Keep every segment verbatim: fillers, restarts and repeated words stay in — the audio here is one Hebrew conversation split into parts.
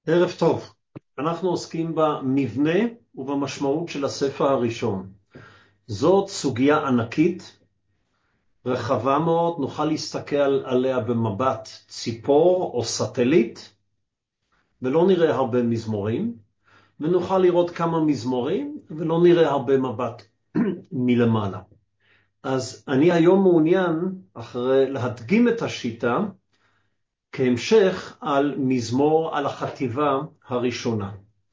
ערב טוב. אנחנו עוסקים במבנה ובמשמעות של הספר הראשון. זאת סוגיה ענקית, רחבה מאוד, נוכל להסתכל עליה במבט ציפור או סטליט, ולא נראה הרבה מזמורים, ונוכל לראות כמה מזמורים, ולא נראה הרבה מבט מלמעלה. אז אני היום מעוניין, אחרי להדגים את השיטה, כהמשך על מזמור על החטיבה הראשונה.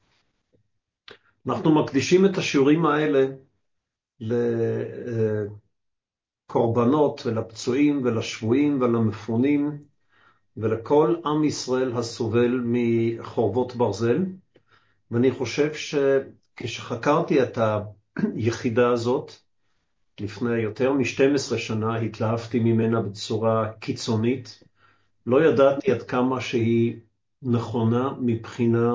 אנחנו מקדישים את השיעורים האלה לקורבנות ולפצועים ולשבויים ולמפונים ולכל עם ישראל הסובל מחורבות ברזל. ואני חושב שכשחקרתי את היחידה הזאת לפני יותר מ-שתים עשרה שנה, התלהבתי ממנה בצורה קיצונית. לא ידעתי עד כמה שהיא נכונה מבחינה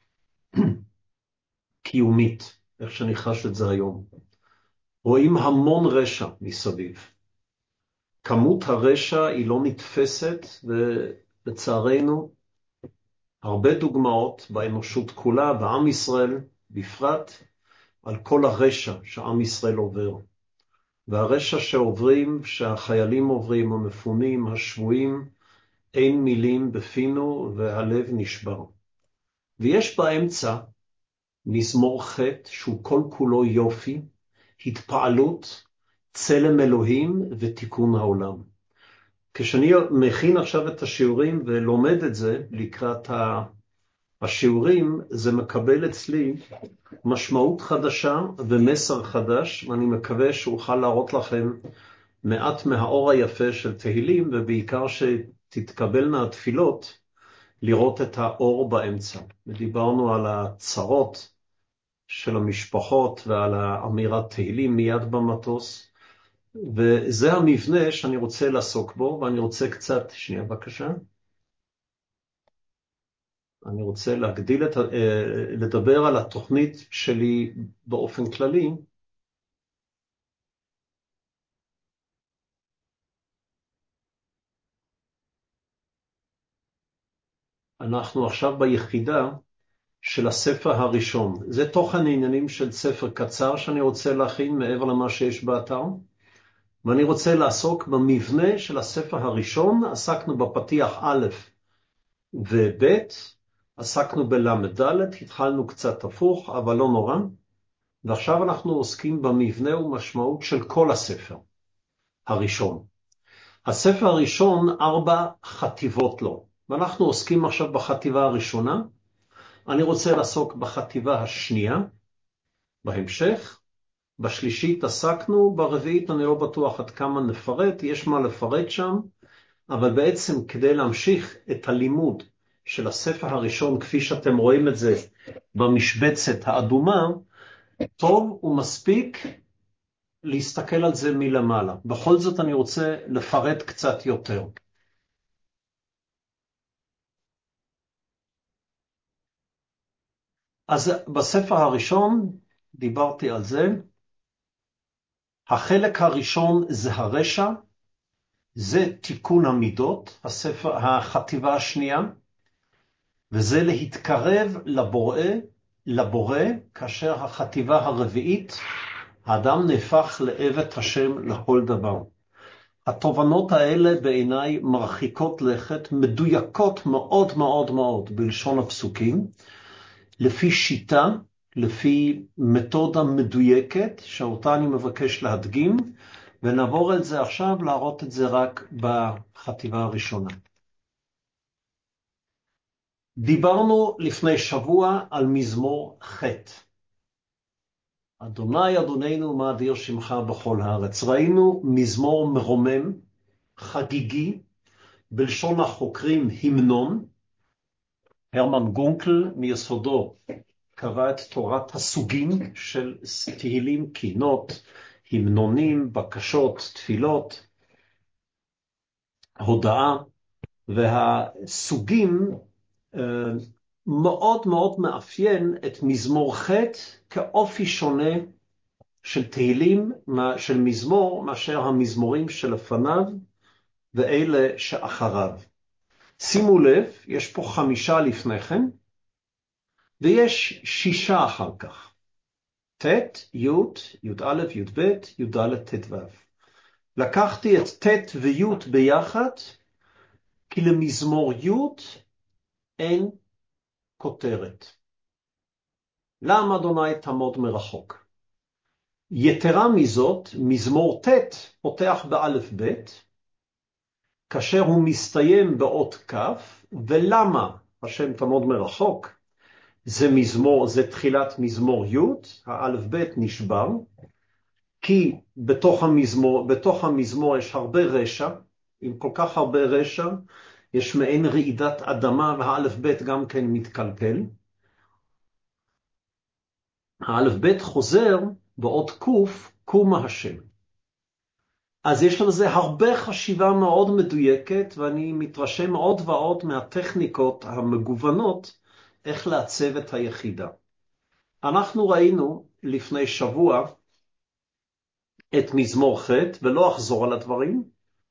קיומית, איך שאני חש את זה היום. רואים המון רשע מסביב. כמות הרשע היא לא נתפסת, ולצערנו הרבה דוגמאות באנושות כולה, בעם ישראל בפרט, על כל הרשע שעם ישראל עובר. והרשע שעוברים, שהחיילים עוברים, המפונים, השבויים, אין מילים בפינו והלב נשבר. ויש באמצע מזמור חטא שהוא כל כולו יופי, התפעלות, צלם אלוהים ותיקון העולם. כשאני מכין עכשיו את השיעורים ולומד את זה לקראת השיעורים, זה מקבל אצלי משמעות חדשה ומסר חדש, ואני מקווה שאוכל להראות לכם מעט מהאור היפה של תהילים, ובעיקר שתתקבלנה התפילות לראות את האור באמצע. ודיברנו על הצרות של המשפחות ועל האמירת תהילים מיד במטוס, וזה המבנה שאני רוצה לעסוק בו, ואני רוצה קצת, שנייה בבקשה, אני רוצה להגדיל את, לדבר על התוכנית שלי באופן כללי. אנחנו עכשיו ביחידה של הספר הראשון. זה תוכן העניינים של ספר קצר שאני רוצה להכין מעבר למה שיש באתר. ואני רוצה לעסוק במבנה של הספר הראשון. עסקנו בפתיח א' וב', עסקנו בלמד ד', התחלנו קצת הפוך, אבל לא נורא. ועכשיו אנחנו עוסקים במבנה ומשמעות של כל הספר הראשון. הספר הראשון, ארבע חטיבות לו. ואנחנו עוסקים עכשיו בחטיבה הראשונה. אני רוצה לעסוק בחטיבה השנייה, בהמשך. בשלישית עסקנו, ברביעית אני לא בטוח עד כמה נפרט, יש מה לפרט שם, אבל בעצם כדי להמשיך את הלימוד של הספר הראשון, כפי שאתם רואים את זה במשבצת האדומה, טוב ומספיק להסתכל על זה מלמעלה. בכל זאת אני רוצה לפרט קצת יותר. אז בספר הראשון דיברתי על זה. החלק הראשון זה הרשע, זה תיקון המידות, הספר, החטיבה השנייה, וזה להתקרב לבורא, לבורא, כאשר החטיבה הרביעית, האדם נהפך לעבד השם לכל דבר. התובנות האלה בעיניי מרחיקות לכת, מדויקות מאוד מאוד מאוד בלשון הפסוקים, לפי שיטה, לפי מתודה מדויקת, שאותה אני מבקש להדגים, ונעבור על זה עכשיו, להראות את זה רק בחטיבה הראשונה. דיברנו לפני שבוע על מזמור חטא. אדוני אדוננו מה אדיר שמך בכל הארץ. ראינו מזמור מרומם, חגיגי, בלשון החוקרים המנון. הרמן גונקל מיסודו קרא את תורת הסוגים של תהילים, קינות, המנונים, בקשות, תפילות, הודעה, והסוגים מאוד מאוד מאפיין את מזמור חטא כאופי שונה של תהילים, של מזמור, מאשר המזמורים שלפניו ואלה שאחריו. שימו לב, יש פה חמישה לפני כן, ויש שישה אחר כך. ת', י', י"א, י"ב, י"ד, ט"ו. לקחתי את ת' וי' ביחד, כי למזמור י' אין כותרת. למה אדוני תעמוד מרחוק? יתרה מזאת, מזמור ת' פותח באלף ב', כאשר הוא מסתיים באות כ', ולמה השם תעמוד מרחוק? זה מזמור, זה תחילת מזמור י', האלף ב' נשבר, כי בתוך המזמור, בתוך המזמור יש הרבה רשע, עם כל כך הרבה רשע, יש מעין רעידת אדמה, והאלף ב' גם כן מתקלקל. האלף ב' חוזר באות קוף, קומה השם. אז יש לזה הרבה חשיבה מאוד מדויקת, ואני מתרשם עוד ועוד מהטכניקות המגוונות, איך לעצב את היחידה. אנחנו ראינו לפני שבוע את מזמור ח', ולא אחזור על הדברים.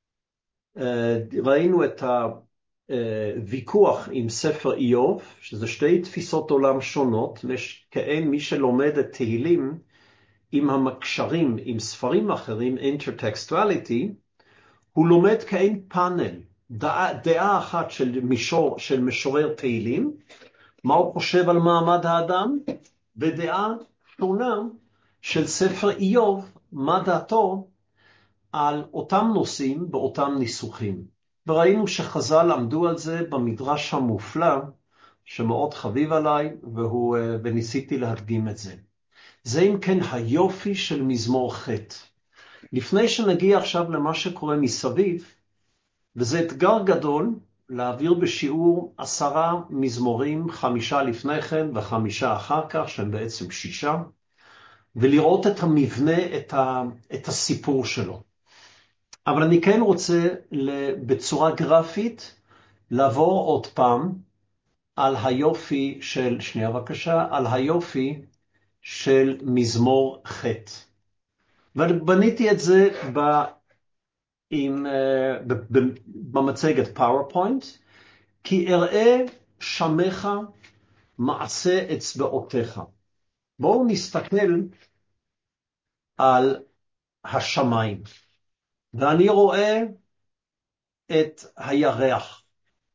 ראינו את הוויכוח עם ספר איוב, שזה שתי תפיסות עולם שונות, כאין מי שלומד את תהילים עם המקשרים, עם ספרים אחרים, intertextuality, הוא לומד כאין פאנל, דעה, דעה אחת של, מישור, של משורר תהילים, מה הוא חושב על מעמד האדם, ודעה שונה של ספר איוב, מה דעתו על אותם נושאים באותם ניסוחים. וראינו שחז"ל עמדו על זה במדרש המופלא, שמאוד חביב עליי, והוא, וניסיתי להדגים את זה. זה אם כן היופי של מזמור ח'. לפני שנגיע עכשיו למה שקורה מסביב, וזה אתגר גדול להעביר בשיעור עשרה מזמורים, חמישה לפני כן וחמישה אחר כך, שהם בעצם שישה, ולראות את המבנה, את, ה, את הסיפור שלו. אבל אני כן רוצה בצורה גרפית לעבור עוד פעם על היופי של, שנייה בבקשה, על היופי של מזמור ח'. ובניתי את זה ב, עם, ב, ב, במצגת פאורפוינט, כי אראה שמך מעשה אצבעותיך. בואו נסתכל על השמיים. ואני רואה את הירח.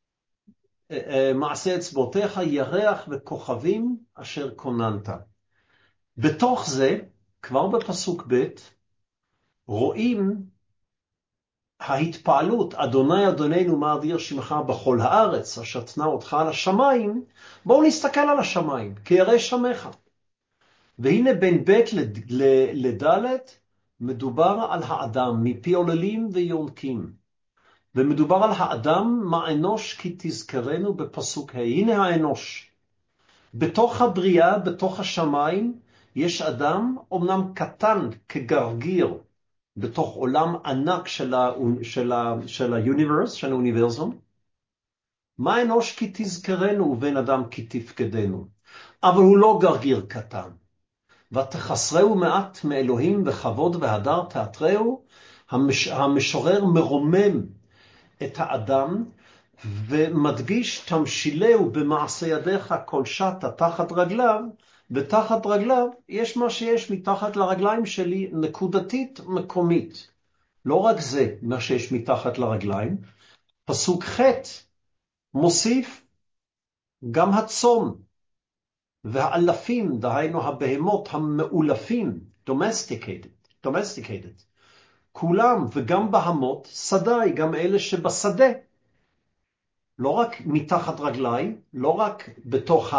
מעשה אצבעותיך, ירח וכוכבים אשר כוננת. בתוך זה, כבר בפסוק ב', רואים ההתפעלות, אדוני אדוננו מה אדיר שמך בכל הארץ, אשר תנה אותך על השמיים. בואו נסתכל על השמיים, כי ירא שמך. והנה בין ב' לד' מדובר על האדם, מפי עוללים ויונקים. ומדובר על האדם, מה אנוש כי תזכרנו בפסוק ה'. הנה האנוש. בתוך הבריאה, בתוך השמיים, יש אדם אומנם קטן כגרגיר, בתוך עולם ענק של ה- של ה- של ה-universe, של האוניברסום. מה אנוש כי תזכרנו ובן אדם כי תפקדנו. אבל הוא לא גרגיר קטן. ותחסרהו מעט מאלוהים וכבוד והדר תעטרהו. המש, המשורר מרומם את האדם ומדגיש תמשילהו במעשה ידיך כל שטה תחת רגליו, ותחת רגליו יש מה שיש מתחת לרגליים שלי נקודתית מקומית. לא רק זה מה שיש מתחת לרגליים, פסוק ח' מוסיף גם הצאן והאלפים, דהיינו הבהמות המאולפים, domesticated, domesticated, כולם וגם בהמות, שדי, גם אלה שבשדה. לא רק מתחת רגליי, לא רק בתוך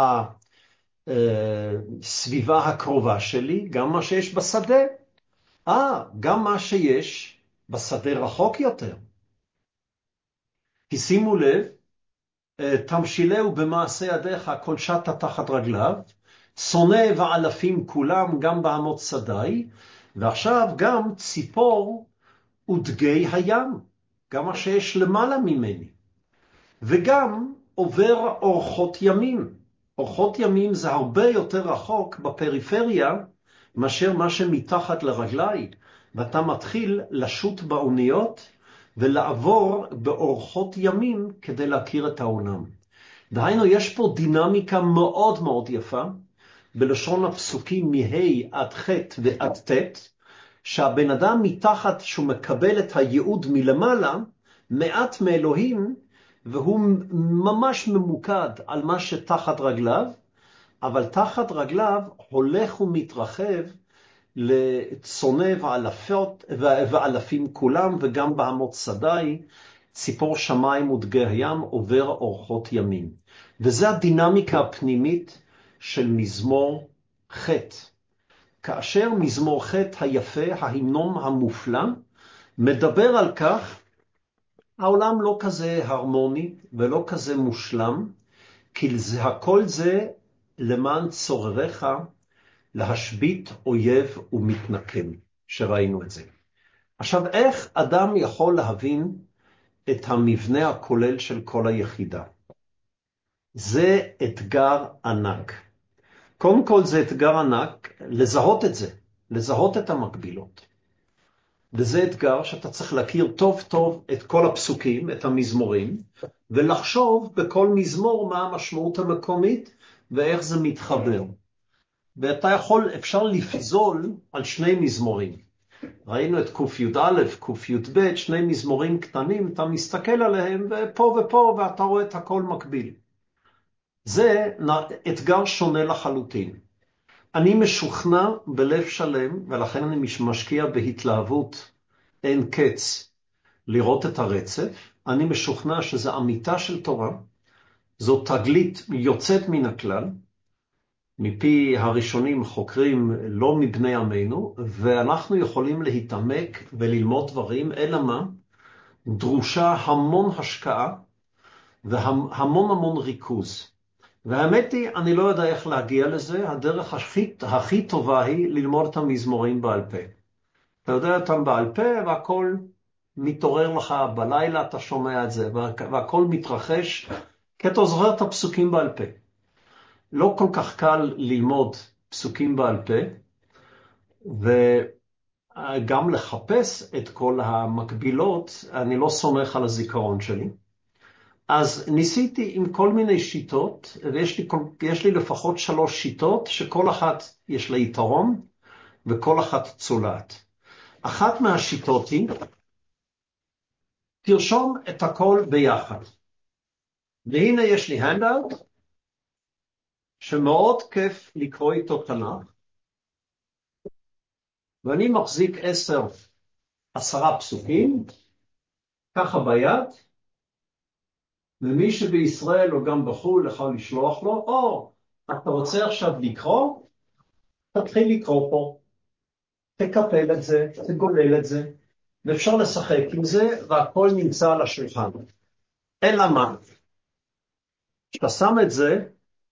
הסביבה הקרובה שלי, גם מה שיש בשדה. אה, גם מה שיש בשדה רחוק יותר. כי שימו לב, תמשילהו במעשה ידיך כל שטה תחת רגליו, שונא ואלפים כולם, גם בהמות שדי, ועכשיו גם ציפור ודגי הים, גם מה שיש למעלה ממני. וגם עובר אורחות ימים. אורחות ימים זה הרבה יותר רחוק בפריפריה, מאשר מה שמתחת לרגלי, ואתה מתחיל לשוט באוניות, ולעבור באורחות ימים כדי להכיר את העולם. דהיינו, יש פה דינמיקה מאוד מאוד יפה, בלשון הפסוקים מה' עד ח' ועד ט', שהבן אדם מתחת שהוא מקבל את הייעוד מלמעלה, מעט מאלוהים, והוא ממש ממוקד על מה שתחת רגליו, אבל תחת רגליו הולך ומתרחב לצונא ואלפות, ואלפים כולם, וגם בהמות שדי, ציפור שמיים ודגי הים, עובר אורחות ימים. וזה הדינמיקה הפנימית של מזמור ח'. כאשר מזמור ח' היפה, ההמנון המופלא, מדבר על כך, העולם לא כזה הרמוני ולא כזה מושלם, כי זה, הכל זה למען צורריך להשבית אויב ומתנקם, שראינו את זה. עכשיו, איך אדם יכול להבין את המבנה הכולל של כל היחידה? זה אתגר ענק. קודם כל זה אתגר ענק לזהות את זה, לזהות את המקבילות. וזה אתגר שאתה צריך להכיר טוב טוב את כל הפסוקים, את המזמורים, ולחשוב בכל מזמור מה המשמעות המקומית ואיך זה מתחבר. ואתה יכול, אפשר לפזול על שני מזמורים. ראינו את ק"א, ק"ב, שני מזמורים קטנים, אתה מסתכל עליהם ופה ופה ואתה רואה את הכל מקביל. זה אתגר שונה לחלוטין. אני משוכנע בלב שלם, ולכן אני משקיע בהתלהבות אין קץ לראות את הרצף. אני משוכנע שזה אמיתה של תורה, זו תגלית יוצאת מן הכלל, מפי הראשונים חוקרים לא מבני עמנו, ואנחנו יכולים להתעמק וללמוד דברים, אלא מה? דרושה המון השקעה והמון המון ריכוז. והאמת היא, אני לא יודע איך להגיע לזה, הדרך הכי, הכי טובה היא ללמוד את המזמורים בעל פה. אתה יודע אותם בעל פה והכל מתעורר לך בלילה, אתה שומע את זה, והכל מתרחש, כי אתה זוכר את הפסוקים בעל פה. לא כל כך קל ללמוד פסוקים בעל פה, וגם לחפש את כל המקבילות, אני לא סומך על הזיכרון שלי. אז ניסיתי עם כל מיני שיטות, ויש לי, יש לי לפחות שלוש שיטות, שכל אחת יש לה יתרון, וכל אחת צולעת. אחת מהשיטות היא, תרשום את הכל ביחד. והנה יש לי handout, שמאוד כיף לקרוא איתו תנ"ך, ואני מחזיק עשר, עשרה פסוקים, ככה ביד, ומי שבישראל או גם בחו"ל יכול לשלוח לו, או אתה רוצה עכשיו לקרוא, תתחיל לקרוא פה, תקפל את זה, תגולל את זה, ואפשר לשחק עם זה, והכל נמצא על השולחן. אלא מה? כשאתה שם את זה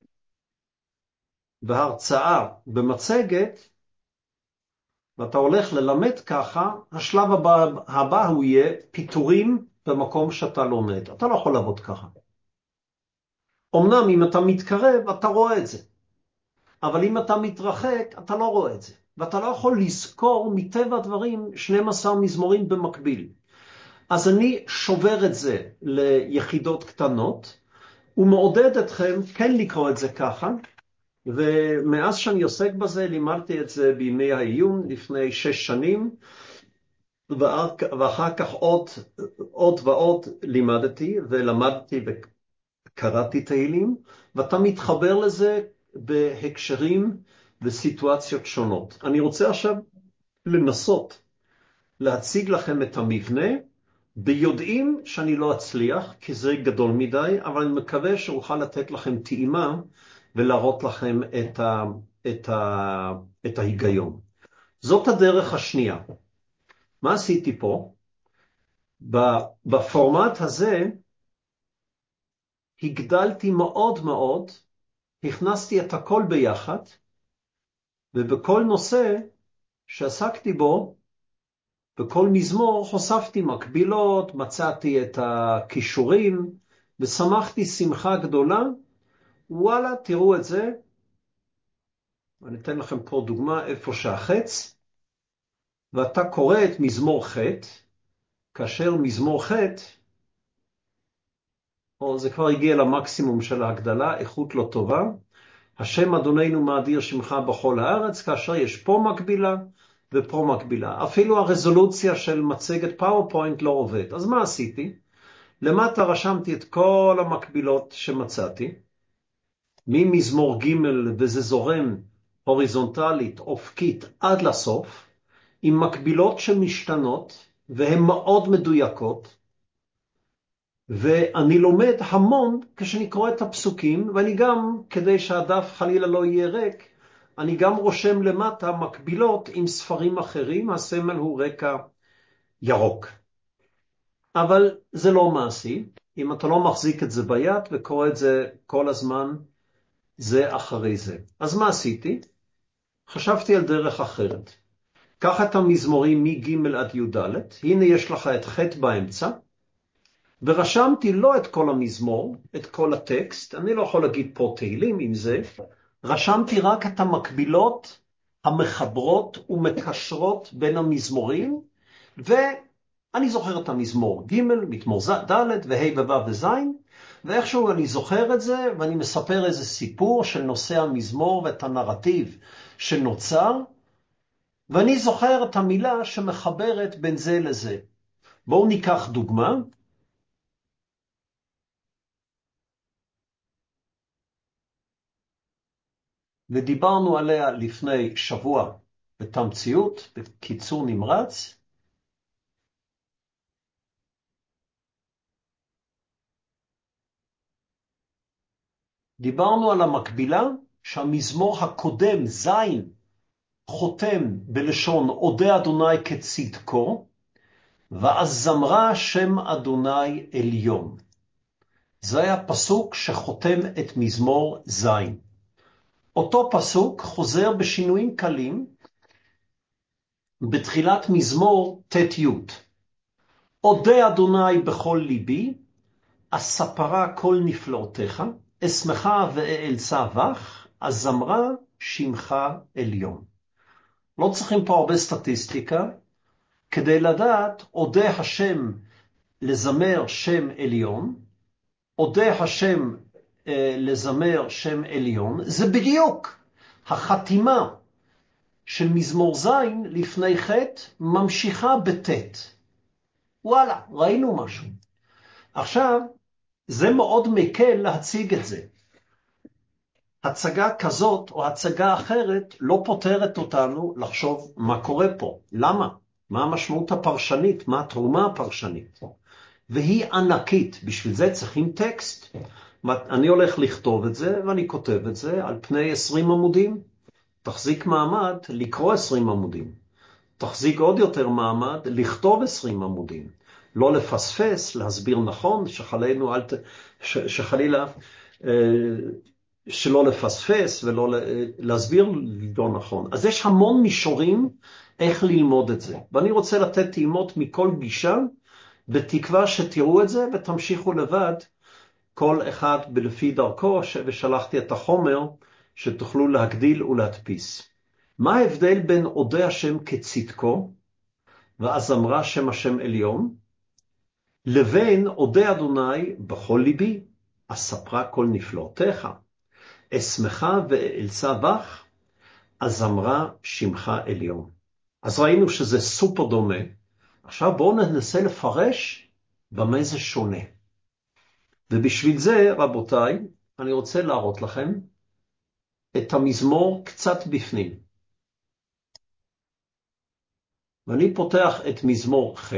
בהרצאה, במצגת, ואתה הולך ללמד ככה, השלב הבא, הבא הוא יהיה פיתורים במקום שאתה לומד. אתה לא יכול לעבוד ככה. אמנם אם אתה מתקרב, אתה רואה את זה. אבל אם אתה מתרחק, אתה לא רואה את זה. ואתה לא יכול לזכור מטבע הדברים שנים עשר מזמורים במקביל. אז אני שובר את זה ליחידות קטנות, ומעודד אתכם כן לקרוא את זה ככה, ומאז שאני עוסק בזה, לימדתי את זה בימי העיון לפני שש שנים, ואחר כך עוד, עוד ועוד לימדתי ולמדתי וקראתי תהילים, ואתה מתחבר לזה בהקשרים וסיטואציות שונות. אני רוצה עכשיו לנסות להציג לכם את המבנה, ביודעים שאני לא אצליח, כי זה גדול מדי, אבל אני מקווה שאוכל לתת לכם טעימה, ולהראות לכם את, ה, את, ה, את ההיגיון. זאת הדרך השנייה. מה עשיתי פה? בפורמט הזה, הגדלתי מאוד מאוד, הכנסתי את הכל ביחד, ובכל נושא שעסקתי בו, בכל מזמור חושפתי מקבילות, מצאתי את הכישורים, ושמחתי שמחה גדולה. וואלה, תראו את זה. אני אתן לכם פה דוגמה איפה שהחץ, ואתה קורא את מזמור ח', כאשר מזמור ח' או זה כבר הגיע למקסימום של ההגדלה, איכות לא טובה. השם אדוננו מאדיר שמך בכל הארץ, כאשר יש פה מקבילה ופה מקבילה. אפילו הרזולוציה של מצגת פאורפוינט לא עובד. אז מה עשיתי? למטה רשמתי את כל המקבילות שמצאתי, ממזמור ג' וזה זורם הוריזונטלית, אופקית עד לסוף, עם מקבילות שמשתנות, והן מאוד מדויקות, ואני לומד המון כשאני קורא את הפסוקים, ואני גם, כדי שהדף חלילה לא יהיה ריק, אני גם רושם למטה מקבילות עם ספרים אחרים, הסמל הוא רקע ירוק. אבל זה לא מעשי, אם אתה לא מחזיק את זה ביד וקורא את זה כל הזמן, זה אחרי זה. אז מה עשיתי? חשבתי על דרך אחרת. קח את המזמורים מג' עד י', הנה יש לך את ח' באמצע, ורשמתי לא את כל המזמור, את כל הטקסט, אני לא יכול להגיד פה תהילים עם זה, רשמתי רק את המקבילות המחברות ומקשרות בין המזמורים, ואני זוכר את המזמור ג', מזמור ד' וה' ו' וז', ואיכשהו אני זוכר את זה, ואני מספר איזה סיפור של נושא המזמור ואת הנרטיב שנוצר, ואני זוכר את המילה שמחברת בין זה לזה. בואו ניקח דוגמה. ודיברנו עליה לפני שבוע בתמציות, בקיצור נמרץ. דיברנו על המקבילה שהמזמור הקודם, זין, חותם בלשון אודה אדוני כצדקו, ואז זמרה שם אדוני עליון. זה היה פסוק שחותם את מזמור זין. אותו פסוק חוזר בשינויים קלים בתחילת מזמור ת'-י'. אודה אדוני בכל ליבי, אספרה כל נפלאותיך, אשמחה ואעלצה בך, הזמרה שמך עליון. לא צריכים פה הרבה סטטיסטיקה, כדי לדעת, אודה השם לזמר שם עליון, אודה השם אה, לזמר שם עליון, זה בדיוק החתימה של מזמור זין לפני חטא, ממשיכה בתת. וואלה, ראינו משהו. עכשיו, זה מאוד מקל להציג את זה. הצגה כזאת או הצגה אחרת לא פותרת אותנו לחשוב מה קורה פה. למה? מה המשמעות הפרשנית? מה התרומה הפרשנית? והיא ענקית. בשביל זה צריכים טקסט. אני הולך לכתוב את זה ואני כותב את זה על פני עשרים עמודים. תחזיק מעמד לקרוא עשרים עמודים. תחזיק עוד יותר מעמד לכתוב עשרים עמודים. לא לפספס, להסביר נכון, שחלינו, ש, שחלילה שלא לפספס ולא להסביר לא נכון. אז יש המון מישורים איך ללמוד את זה. ואני רוצה לתת טעימות מכל גישה, בתקווה שתראו את זה ותמשיכו לבד, כל אחד בלפי דרכו, ושלחתי את החומר שתוכלו להגדיל ולהדפיס. מה ההבדל בין אודה השם כצדקו, ואז אמרה שם השם עליון, לבין אודה אדוני בכל ליבי, אספרה כל נפלאותיך, אשמחה ואעלצה בך, אז אמרה שמך עליון. אז ראינו שזה סופר דומה. עכשיו בואו ננסה לפרש במה זה שונה. ובשביל זה, רבותיי, אני רוצה להראות לכם את המזמור קצת בפנים. ואני פותח את מזמור ח',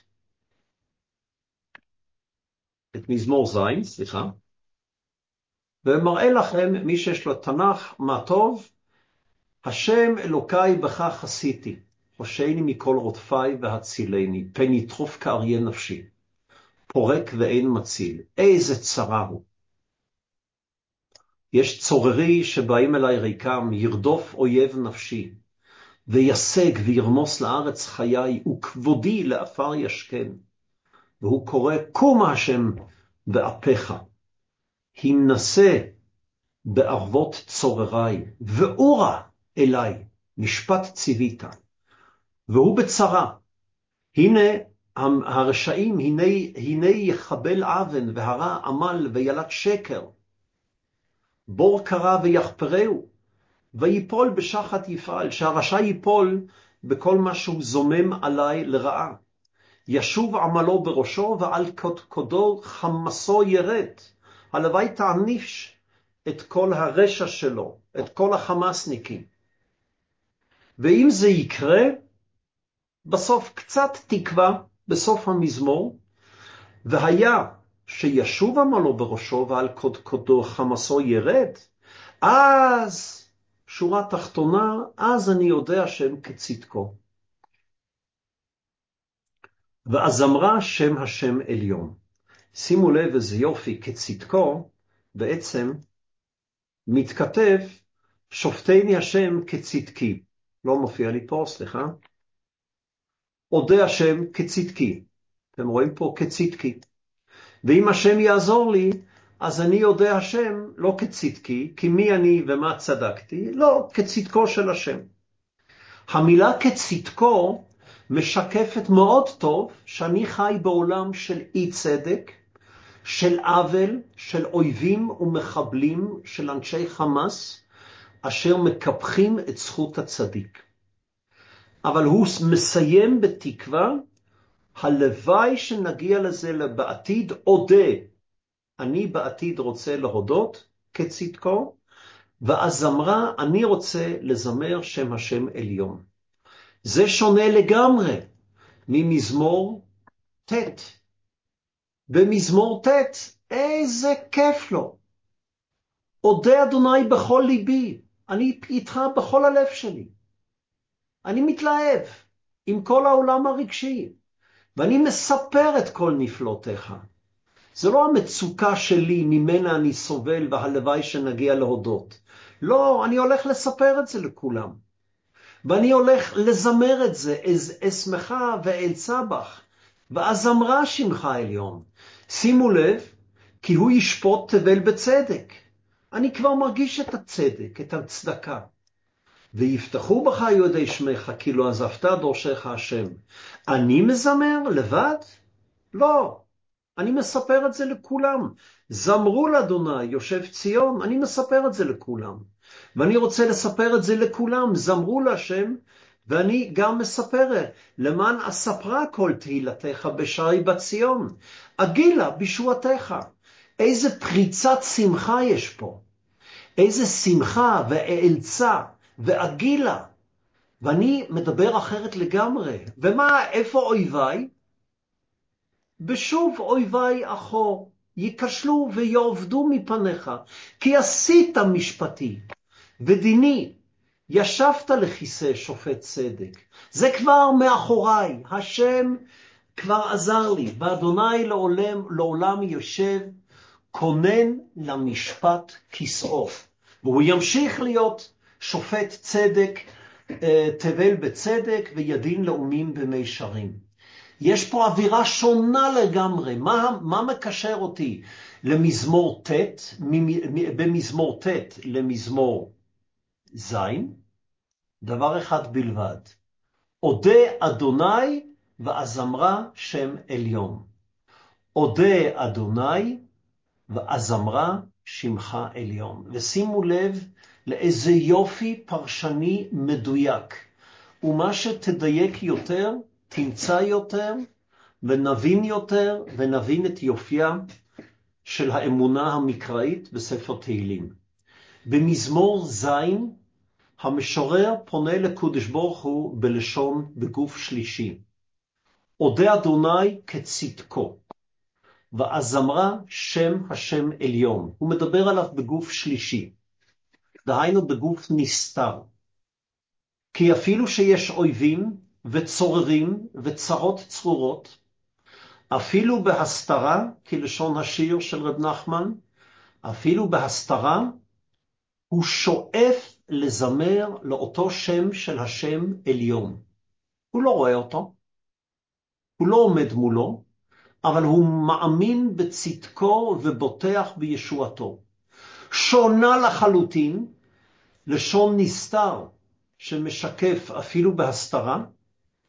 את מזמור זין, סליחה, ומראה לכם, מי שיש לו תנ"ך, מה טוב, השם אלוקיי בך חסיתי, הושעני מכל רודפיי והצילני, פן יטרוף כאריה נפשי, פורק ואין מציל, איזה צרה הוא. יש צוררי שבאים אליי ריקם, ירדוף אויב נפשי, ויסג וירמוס לארץ חיי, וכבודי לאפר ישכן. והוא קורא, קום השם באפיך, הנשא בערבות צורריי, ואורה אליי, משפט ציווית. והוא בצרה. הנה הרשעים, הנה, הנה יחבל אבן והרע עמל וילד שקר. בור קרא ויחפרהו, ויפול בשחת יפעל, שהרשע ייפול בכל מה שהוא זומם עליי לרעה. ישוב עמלו בראשו ועל קודקודו חמסו ירד. הלוואי תעניש את כל הרשע שלו, את כל החמאסניקים. ואם זה יקרה, בסוף קצת תקווה, בסוף המזמור, והיה שישוב עמלו בראשו ועל קודקודו חמסו ירד, אז שורה תחתונה, אז אני יודע שם כצדקו. ואז אמרה שם השם עליון. שימו לב איזה יופי, כצדקו בעצם מתכתב שופטני השם כצדקי. לא מופיע לי פה, סליחה. אודה השם כצדקי. אתם רואים פה כצדקי. ואם השם יעזור לי, אז אני יודע השם לא כצדקי, כי מי אני ומה צדקתי, לא, כצדקו של השם. המילה כצדקו משקפת מאוד טוב שאני חי בעולם של אי צדק, של עוול, של אויבים ומחבלים, של אנשי חמאס, אשר מקפחים את זכות הצדיק. אבל הוא מסיים בתקווה, הלוואי שנגיע לזה בעתיד, אודה. אני בעתיד רוצה להודות כצדקו, ואז אמרה, אני רוצה לזמר שם השם עליון. זה שונה לגמרי ממזמור ת'. במזמור ת', איזה כיף לו. אודה אדוני בכל ליבי, אני איתך בכל הלב שלי. אני מתלהב עם כל העולם הרגשי, ואני מספר את כל נפלאותיך. זה לא המצוקה שלי, ממנה אני סובל והלוואי שנגיע להודות. לא, אני הולך לספר את זה לכולם. ואני הולך לזמר את זה, אשמחה ואל צבח, ואז אמרה שמך עליון. שימו לב, כי הוא ישפוט תבל בצדק. אני כבר מרגיש את הצדק, את הצדקה. ויפתחו בך יודעי שמך, כי לא עזבת דורשך השם. אני מזמר לבד? לא. אני מספר את זה לכולם. זמרו לאדוני, יושב ציון, אני מספר את זה לכולם. ואני רוצה לספר את זה לכולם, זמרו להשם, ואני גם מספר, למען אספרה כל תהילתך בשערי בת ציון, אגילה בישועתך. איזה פריצת שמחה יש פה. איזה שמחה ואלצה ואגילה. ואני מדבר אחרת לגמרי. ומה, איפה אויביי? בשוב אויבי אחור, יקשלו ויעבדו מפניך, כי עשית משפטי ודיני, ישבת לכיסא שופט צדק. זה כבר מאחוריי, השם כבר עזר לי, ואדוני לעולם, לעולם יושב, כונן למשפט כיסאו. והוא ימשיך להיות שופט צדק, תבל בצדק וידין לאומים במישרים. יש פה אווירה שונה לגמרי. מה, מה מקשר אותי למזמור ת', במזמור ת' למזמור ז'? דבר אחד בלבד. אודה אדוני ואזמרה שם עליון. אודה אדוני ואזמרה שמך עליון. ושימו לב לאיזה יופי פרשני מדויק. ומה שתדייק יותר, תמצא יותר, ונבין יותר, ונבין את יופייה של האמונה המקראית בספר תהילים. במזמור זין, המשורר פונה לקדוש ברוך הוא בלשון בגוף שלישי. אודה אדוני כצדקו, ואזמרה שם השם עליון. הוא מדבר עליו בגוף שלישי, דהיינו בגוף נסתר. כי אפילו שיש אויבים וצוררים וצרות צרורות, אפילו בהסתרה, כלשון השיר של רב נחמן, אפילו בהסתרה, הוא שואף לזמר לאותו שם של השם עליון. הוא לא רואה אותו, הוא לא עומד מולו, אבל הוא מאמין בצדקו ובוטח בישועתו. שונה לחלוטין, לשון נסתר, שמשקף אפילו בהסתרה,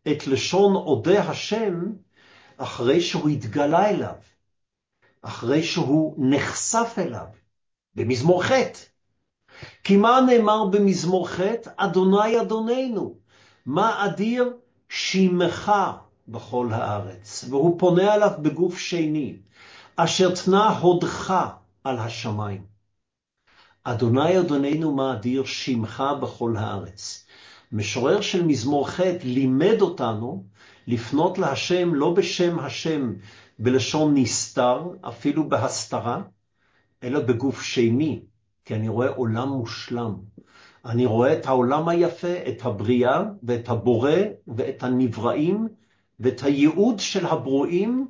את לשון עודה השם אחרי שהוא התגלה אליו, אחרי שהוא נחשף אליו, במזמור ח'. כי מה נאמר במזמור ח'? אדוני אדוננו, מה אדיר שמך בכל הארץ. והוא פונה אליו בגוף שני, אשר תנה הודך על השמיים. אדוני אדוננו, מה אדיר שמך בכל הארץ. משורר של מזמור ח' לימד אותנו לפנות להשם לא בשם השם בלשון נסתר, אפילו בהסתרה, אלא בגוף שני, כי אני רואה עולם מושלם. אני רואה את העולם היפה, את הבריאה ואת הבורא ואת הנבראים ואת הייעוד של הברואים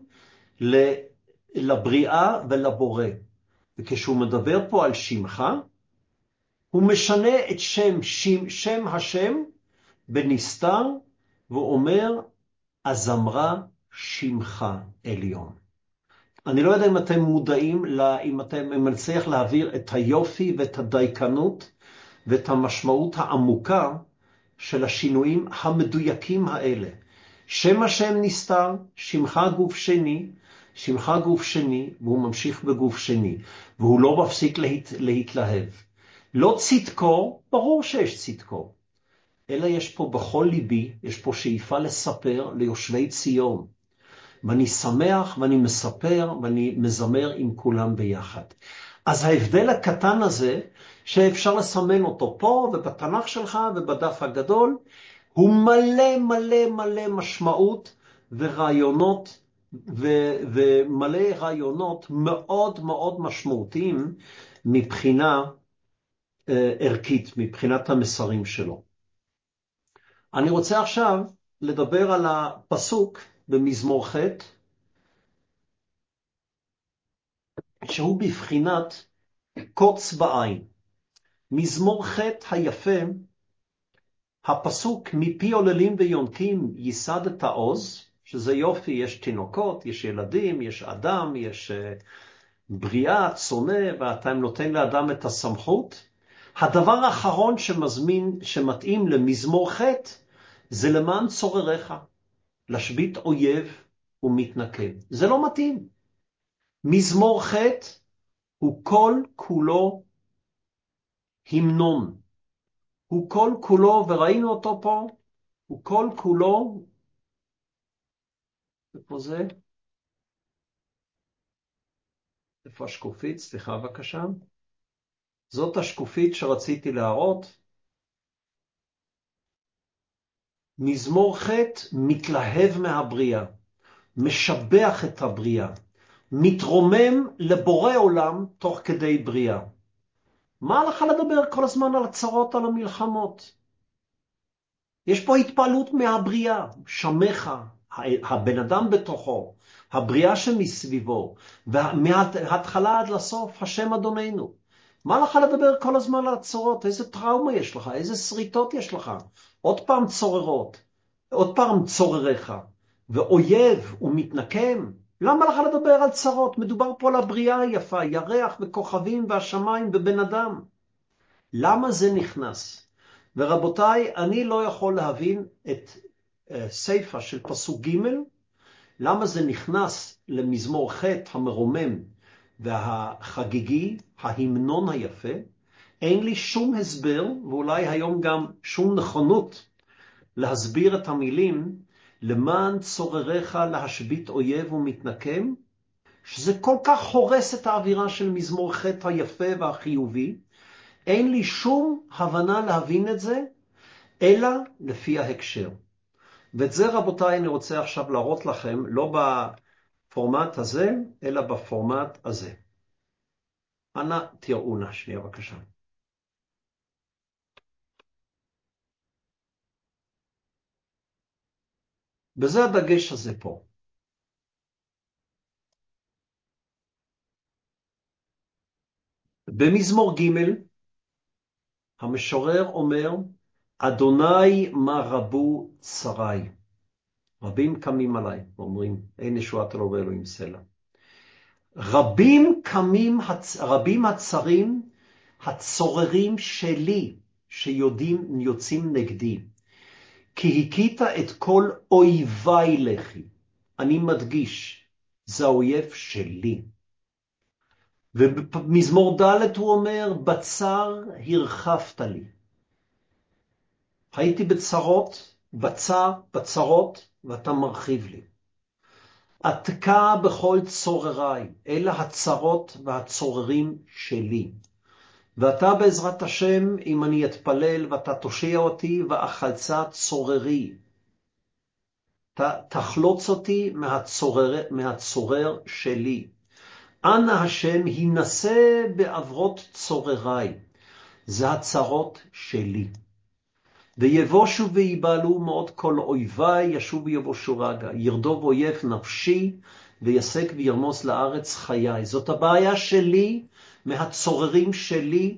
לבריאה ולבורא. וכשהוא מדבר פה על שמך, הוא משנה את שם, שם, שם השם בנסתר, והוא אומר, הזמרה שמך עליון. אני לא יודע אם אתם מודעים, אם אתם אם מצליח להעביר את היופי ואת הדייקנות ואת המשמעות העמוקה של השינויים המדויקים האלה. שם השם נסתר, שמך גוף שני, שמך גוף שני, והוא ממשיך בגוף שני, והוא לא מפסיק להת, להתלהב. לא צדקו, ברור שיש צדקו, אלא יש פה בכל ליבי, יש פה שאיפה לספר ליושבי ציון. ואני שמח ואני מספר ואני מזמר עם כולם ביחד. אז ההבדל הקטן הזה, שאפשר לסמן אותו פה ובתנ"ך שלך ובדף הגדול, הוא מלא מלא מלא משמעות ורעיונות, ו- ומלא רעיונות מאוד מאוד משמעותיים מבחינה אה, ערכית, מבחינת המסרים שלו. אני רוצה עכשיו לדבר על הפסוק במזמור ח', שהוא בבחינת קוץ בעין. מזמור ח' היפה, הפסוק מפי עוללים ויונקים ייסד את העוז, שזה יופי, יש תינוקות, יש ילדים, יש אדם, יש uh, בריאה, צונא, ואתה נותן לאדם את הסמכות. הדבר האחרון שמזמין, שמתאים למזמור ח' זה למען צורריך, לשבית אויב ומתנקם. זה לא מתאים. מזמור ח' הוא כל כולו המנון. הוא כל כולו, וראינו אותו פה, הוא כל כולו, איפה זה? איפה השקופית? סליחה בבקשה. זאת השקופית שרציתי להראות. מזמור ח' מתלהב מהבריאה, משבח את הבריאה, מתרומם לבורא עולם תוך כדי בריאה. מה לך לדבר כל הזמן על הצרות, על המלחמות? יש פה התפעלות מהבריאה, שמך, הבן אדם בתוכו, הבריאה שמסביבו, ומההתחלה עד לסוף, השם אדוננו. מה לך לדבר כל הזמן על הצרות? איזה טראומה יש לך? איזה שריטות יש לך? עוד פעם צוררות, עוד פעם צורריך, ואויב ומתנקם. למה לך לדבר על צרות? מדובר פה על הבריאה היפה, ירח וכוכבים והשמיים ובן אדם. למה זה נכנס? ורבותיי, אני לא יכול להבין את uh, סייפה של פסוק ג', למה זה נכנס למזמור ח' המרומם והחגיגי, ההמנון היפה. אין לי שום הסבר, ואולי היום גם שום נכונות, להסביר את המילים, למען צורריך להשבית אויב ומתנקם, שזה כל כך הורס את האווירה של מזמור ח' היפה והחיובי. אין לי שום הבנה להבין את זה, אלא לפי ההקשר. ואת זה רבותיי אני רוצה עכשיו להראות לכם, לא בפורמט הזה, אלא בפורמט הזה. אנא תראו נא, שנייה בבקשה. וזה הדגש הזה פה. במזמור ג' המשורר אומר, אדוני מה רבו צרי. רבים קמים עליי, אומרים, אין ישועת אלוהי אלוהים סלע. רבים קמים, רבים הצרים, הצוררים שלי, שיודעים, יוצאים נגדי. כי הכית את כל אויביי לכי. אני מדגיש, זה האויב שלי. ובמזמור ד' הוא אומר, בצר הרחבת לי. הייתי בצרות, בצר, בצרות, ואתה מרחיב לי. עתקה בכל צורריי, אלה הצרות והצוררים שלי. ואתה בעזרת השם, אם אני אתפלל, ואתה תושיע אותי, ואחלצה צוררי. ת, תחלוץ אותי מהצורר, מהצורר שלי. אנא השם, הינשא בעברות צורריי. זה הצרות שלי. ויבושו ויבעלו מאוד כל אויביי, ישוב ויבושו רגע. ירדוב אויב נפשי, ויסק וירמוס לארץ חיי. זאת הבעיה שלי, מהצוררים שלי,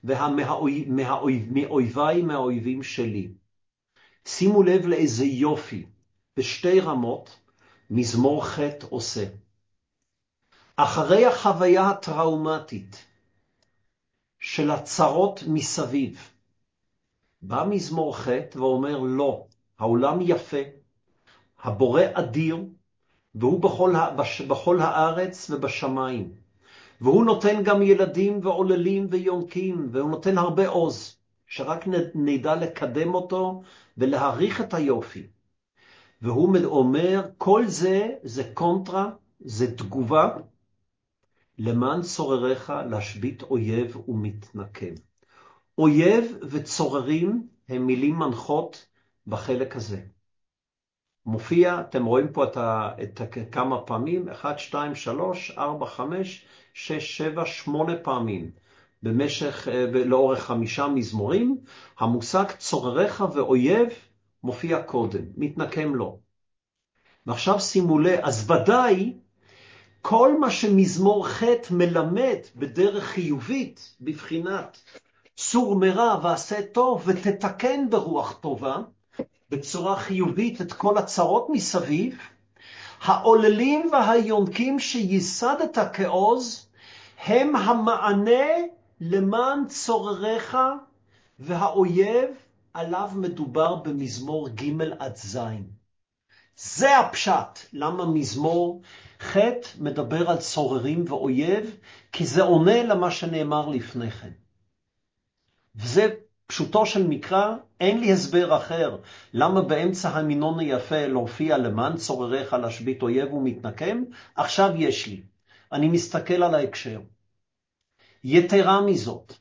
ומאויביי, מהאויבים שלי. שימו לב לאיזה יופי. בשתי רמות, מזמור ח' עושה. אחרי החוויה הטראומטית של הצרות מסביב, בא מזמור ח' ואומר לא, העולם יפה, הבורא אדיר, והוא בכל, בכל הארץ ובשמיים. והוא נותן גם ילדים ועוללים ויונקים, והוא נותן הרבה עוז, שרק נדע לקדם אותו ולהעריך את היופי. והוא אומר, כל זה, זה קונטרה, זה תגובה, למען צורריך להשבית אויב ומתנקם. אויב וצוררים הם מילים מנחות בחלק הזה. מופיע, אתם רואים פה את, ה, את ה, כמה פעמים, אחת, שתיים, שלוש, ארבע, חמש, שש, שבע, שמונה פעמים. במשך, לאורך חמישה מזמורים, המושג צורריך ואויב מופיע קודם, מתנקם לו. ועכשיו שימו לב, אז ודאי, כל מה שמזמור ח' מלמד בדרך חיובית, בבחינת סור מרע ועשה טוב ותתקן ברוח טובה, בצורה חיובית את כל הצרות מסביב, העוללים והיונקים שיסדת כעוז, הם המענה למען צורריך והאויב עליו מדובר במזמור ג' עד ז'. זה הפשט, למה מזמור ח' מדבר על צוררים ואויב, כי זה עונה למה שנאמר לפני כן. וזה פשוטו של מקרא, אין לי הסבר אחר, למה באמצע המינון היפה להופיע למען צורריך להשבית אויב ומתנקם, עכשיו יש לי. אני מסתכל על ההקשר. יתרה מזאת,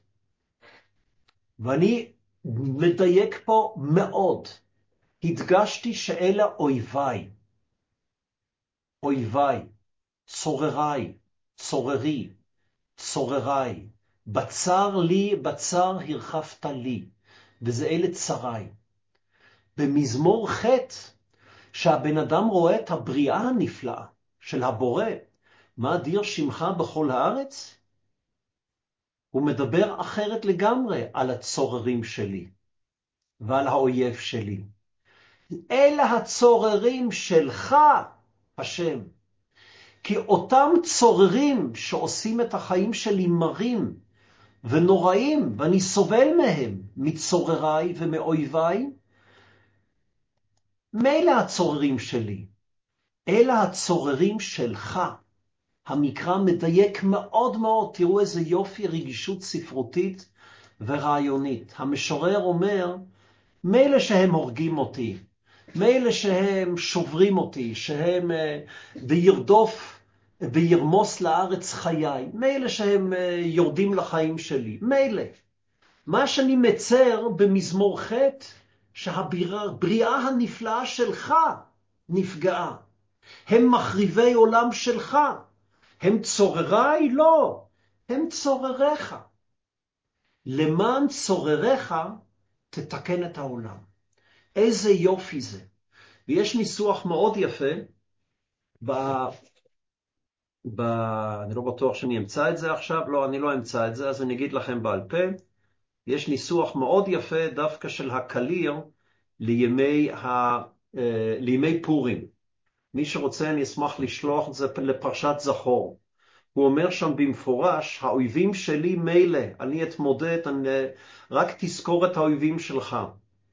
ואני מדייק פה מאוד, הדגשתי שאלה אויביי, אויביי, צורריי, צוררי, צורריי, בצר לי, בצר הרחבת לי, וזה אלה צריי. במזמור ח' שהבן אדם רואה את הבריאה הנפלאה של הבורא, מה אדיר שמך בכל הארץ? הוא מדבר אחרת לגמרי על הצוררים שלי ועל האויב שלי. אלה הצוררים שלך, השם. כי אותם צוררים שעושים את החיים שלי מרים ונוראים, ואני סובל מהם, מצורריי ומאויביי, מילא הצוררים שלי, אלא הצוררים שלך. המקרא מדייק מאוד מאוד, תראו איזה יופי רגישות ספרותית ורעיונית. המשורר אומר, מילא שהם הורגים אותי, מילא שהם שוברים אותי, שהם וירדוף וירמוס לארץ חיי, מילא שהם יורדים לחיים שלי, מילא. מה שאני מצר במזמור ח' שהבריאה הנפלאה שלך נפגעה. הם מחריבי עולם שלך. הם צורריי? לא. הם צורריך. למען צורריך תתקן את העולם. איזה יופי זה. ויש ניסוח מאוד יפה, ב... ב... אני לא בטוח שאני אמצא את זה עכשיו, לא, אני לא אמצא את זה, אז אני אגיד לכם בעל פה. יש ניסוח מאוד יפה דווקא של הקליר לימי, ה... לימי פורים. מי שרוצה אני אשמח לשלוח את זה לפרשת זכור. הוא אומר שם במפורש, האויבים שלי מילא, אני אתמודד, אני... רק תזכור את האויבים שלך.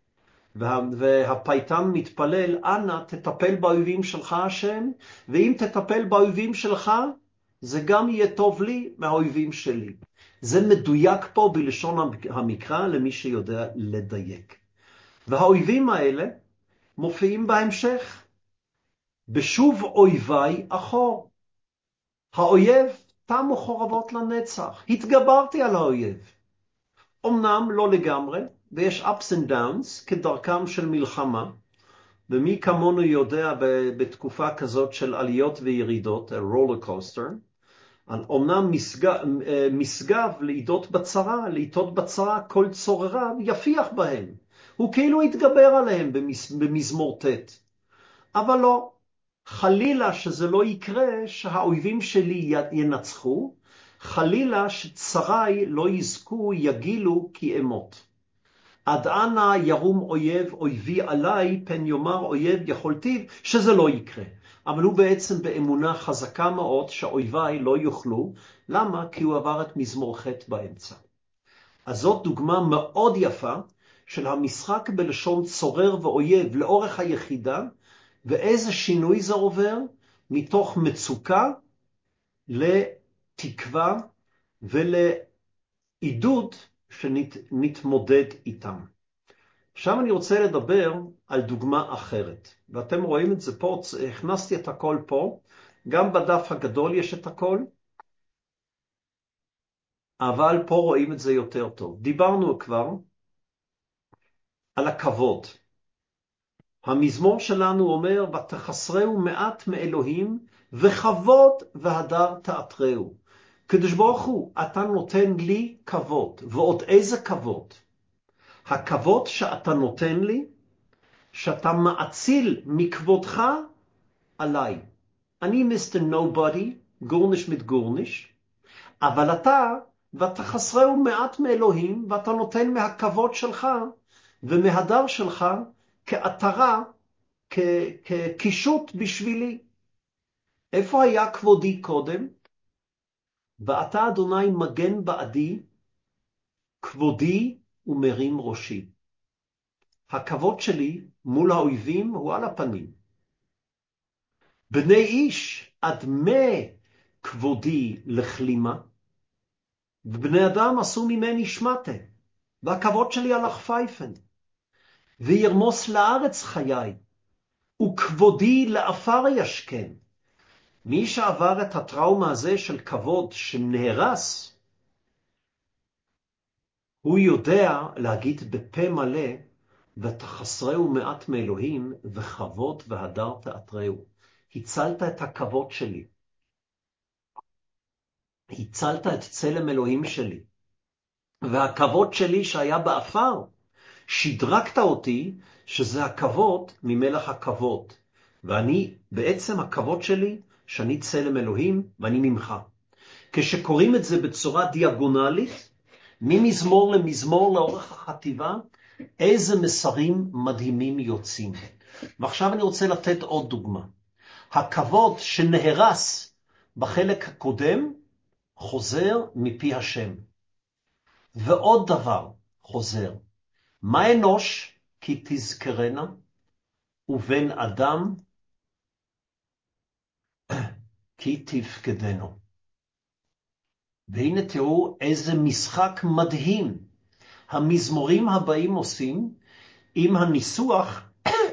וה, והפייטן מתפלל, אנא תטפל באויבים שלך השם, ואם תטפל באויבים שלך, זה גם יהיה טוב לי מהאויבים שלי. זה מדויק פה בלשון המקרא למי שיודע לדייק. והאויבים האלה מופיעים בהמשך. בשוב אויביי אחור. האויב תמו חורבות לנצח. התגברתי על האויב. אמנם לא לגמרי, ויש ups and downs כדרכם של מלחמה, ומי כמונו יודע בתקופה כזאת של עליות וירידות, רולר קוסטר, אמנם משגב, משגב לעידות בצרה, לעיתות בצרה כל צורריו יפיח בהם. הוא כאילו התגבר עליהם במזמור ת'. אבל לא, חלילה שזה לא יקרה שהאויבים שלי ינצחו, חלילה שצריי לא יזכו יגילו כי אמות. עד אנה ירום אויב אויבי עליי, פן יאמר אויב יכולתי, שזה לא יקרה. אבל הוא בעצם באמונה חזקה מאוד שאויביי לא יוכלו. למה? כי הוא עבר את מזמור ח' באמצע. אז זאת דוגמה מאוד יפה של המשחק בלשון צורר ואויב לאורך היחידה, ואיזה שינוי זה עובר מתוך מצוקה לתקווה ולעידוד שנתמודד איתם. עכשיו אני רוצה לדבר על דוגמה אחרת, ואתם רואים את זה פה, הכנסתי את הכל פה, גם בדף הגדול יש את הכל, אבל פה רואים את זה יותר טוב. דיברנו כבר על הכבוד. המזמור שלנו אומר, ותחסרהו מעט מאלוהים, וכבוד והדר תעטרהו. קדוש ברוך הוא, אתה נותן לי כבוד, ועוד איזה כבוד? הכבוד שאתה נותן לי, שאתה מאציל מכבודך עליי. אני מיסטר נובודי, גורניש מת גורניש, אבל אתה, ותחסרהו מעט מאלוהים, ואתה נותן מהכבוד שלך, ומהדר שלך, כעטרה, כקישוט בשבילי. איפה היה כבודי קודם? ואתה אדוני מגן בעדי, כבודי ומרים ראשי. הכבוד שלי מול האויבים הוא על הפנים. בני איש אדמה כבודי לכלימה, ובני אדם עשו ממני שמטה, והכבוד שלי על החפייפן, וירמוס לארץ חיי, וכבודי לאפר ישכן. מי שעבר את הטראומה הזה של כבוד שנהרס, הוא יודע להגיד בפה מלא, ותחסרהו מעט מאלוהים, וכבוד והדר תעטרהו. הצלת את הכבוד שלי. הצלת את צלם אלוהים שלי. והכבוד שלי שהיה באפר, שדרגת אותי, שזה הכבוד ממלך הכבוד. ואני, בעצם הכבוד שלי, שאני צלם אלוהים, ואני ממך. כשקוראים את זה בצורה דיאגונלית, ממזמור למזמור לאורך החטיבה, איזה מסרים מדהימים יוצאים. ועכשיו אני רוצה לתת עוד דוגמה. הכבוד שנהרס בחלק הקודם, חוזר מפי השם. ועוד דבר חוזר. מה אנוש כי תזכרנה, ובן אדם כי תפקדנו. והנה תראו איזה משחק מדהים המזמורים הבאים עושים עם הניסוח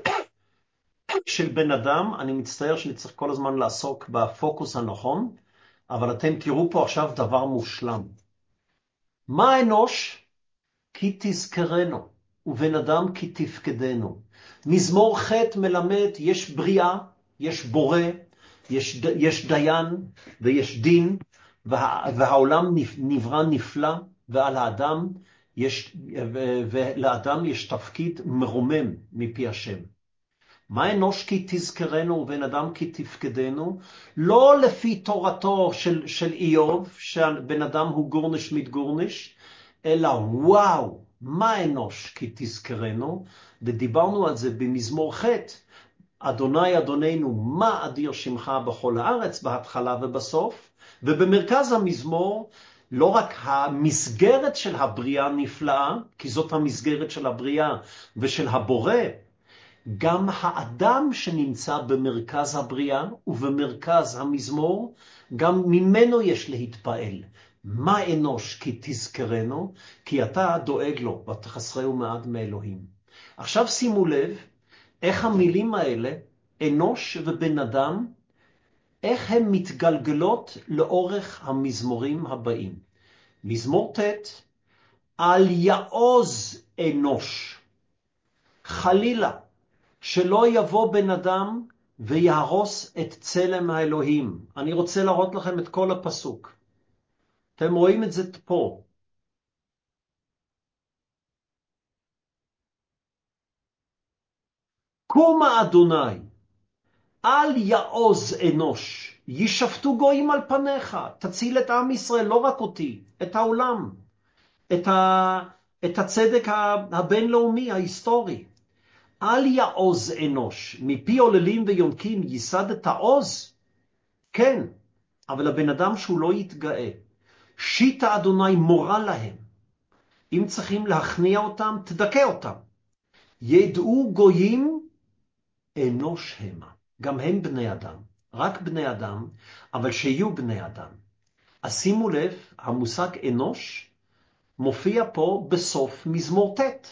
של בן אדם. אני מצטער שאני צריך כל הזמן לעסוק בפוקוס הנכון, אבל אתם תראו פה עכשיו דבר מושלם. מה אנוש כי תזכרנו, ובן אדם כי תפקדנו. מזמור ח' מלמד, יש בריאה, יש בורא, יש, יש דיין ויש דין, וה, והעולם נברא נפלא, ועל האדם יש, ולאדם יש תפקיד מרומם מפי השם. מה אנוש כי תזכרנו ובן אדם כי תפקדנו? לא לפי תורתו של, של איוב, שבן אדם הוא גורניש מתגורניש, אלא וואו, מה אנוש כי תזכרנו? ודיברנו על זה במזמור ח', אדוני אדוננו, מה אדיר שמך בכל הארץ, בהתחלה ובסוף, ובמרכז המזמור, לא רק המסגרת של הבריאה נפלאה, כי זאת המסגרת של הבריאה ושל הבורא, גם האדם שנמצא במרכז הבריאה ובמרכז המזמור, גם ממנו יש להתפעל. מה אנוש כי תזכרנו, כי אתה דואג לו, ותחסרהו מעט מאלוהים. עכשיו שימו לב, איך המילים האלה, אנוש ובן אדם, איך הן מתגלגלות לאורך המזמורים הבאים. מזמור ת' אל יעוז אנוש, חלילה, שלא יבוא בן אדם ויהרוס את צלם האלוהים. אני רוצה להראות לכם את כל הפסוק. אתם רואים את זה פה. קומה אדוני, אל יעוז אנוש, ישפטו גויים על פניך, תציל את עם ישראל, לא רק אותי, את העולם, את, ה... את הצדק הבינלאומי, ההיסטורי. אל יעוז אנוש, מפי עוללים ויונקים ייסד את העוז, כן, אבל הבן אדם שהוא לא יתגאה. שיטה אדוני מורה להם. אם צריכים להכניע אותם, תדכא אותם. ידעו גויים אנוש המה. גם הם בני אדם. רק בני אדם, אבל שיהיו בני אדם. אז שימו לב, המושג אנוש מופיע פה בסוף מזמור ת'.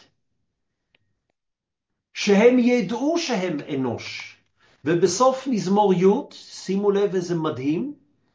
שהם ידעו שהם אנוש. ובסוף מזמור י', שימו לב איזה מדהים,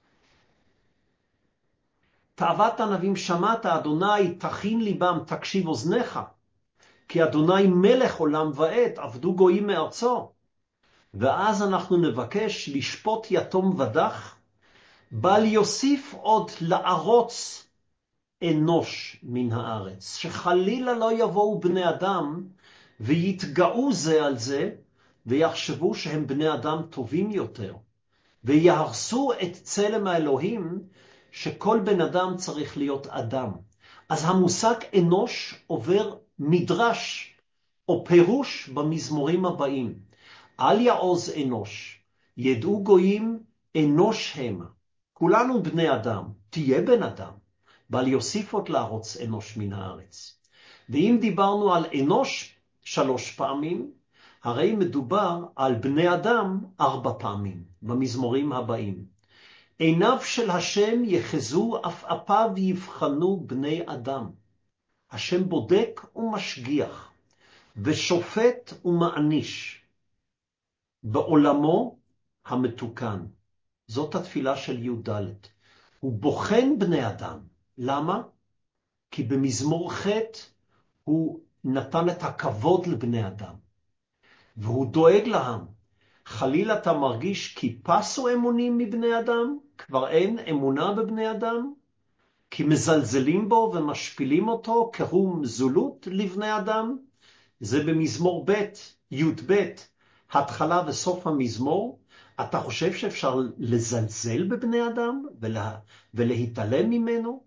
תאוות ענבים שמעת, אדוני תכין ליבם, תקשיב אוזניך, כי אדוני מלך עולם ועד, עבדו גויים מארצו. ואז אנחנו נבקש לשפוט יתום ודח, בל יוסיף עוד לערוץ אנוש מן הארץ, שחלילה לא יבואו בני אדם ויתגאו זה על זה, ויחשבו שהם בני אדם טובים יותר, ויהרסו את צלם האלוהים, שכל בן אדם צריך להיות אדם. אז המושג אנוש עובר מדרש או פירוש במזמורים הבאים. אל יעוז אנוש, ידעו גויים אנוש המה. כולנו בני אדם, תהיה בן אדם, בל יוסיף עוד לערוץ אנוש מן הארץ. ואם דיברנו על אנוש שלוש פעמים, הרי מדובר על בני אדם ארבע פעמים, במזמורים הבאים. עיניו של השם יחזו עפעפיו יבחנו בני אדם. השם בודק ומשגיח, ושופט ומעניש, בעולמו המתוקן. זאת התפילה של י"ד. הוא בוחן בני אדם. למה? כי במזמור ח' הוא נתן את הכבוד לבני אדם. והוא דואג להם. חלילה אתה מרגיש כי פסו אמונים מבני אדם? כבר אין אמונה בבני אדם? כי מזלזלים בו ומשפילים אותו כהוא זולות לבני אדם? זה במזמור ב', י"ב, התחלה וסוף המזמור. אתה חושב שאפשר לזלזל בבני אדם ולה, ולהתעלם ממנו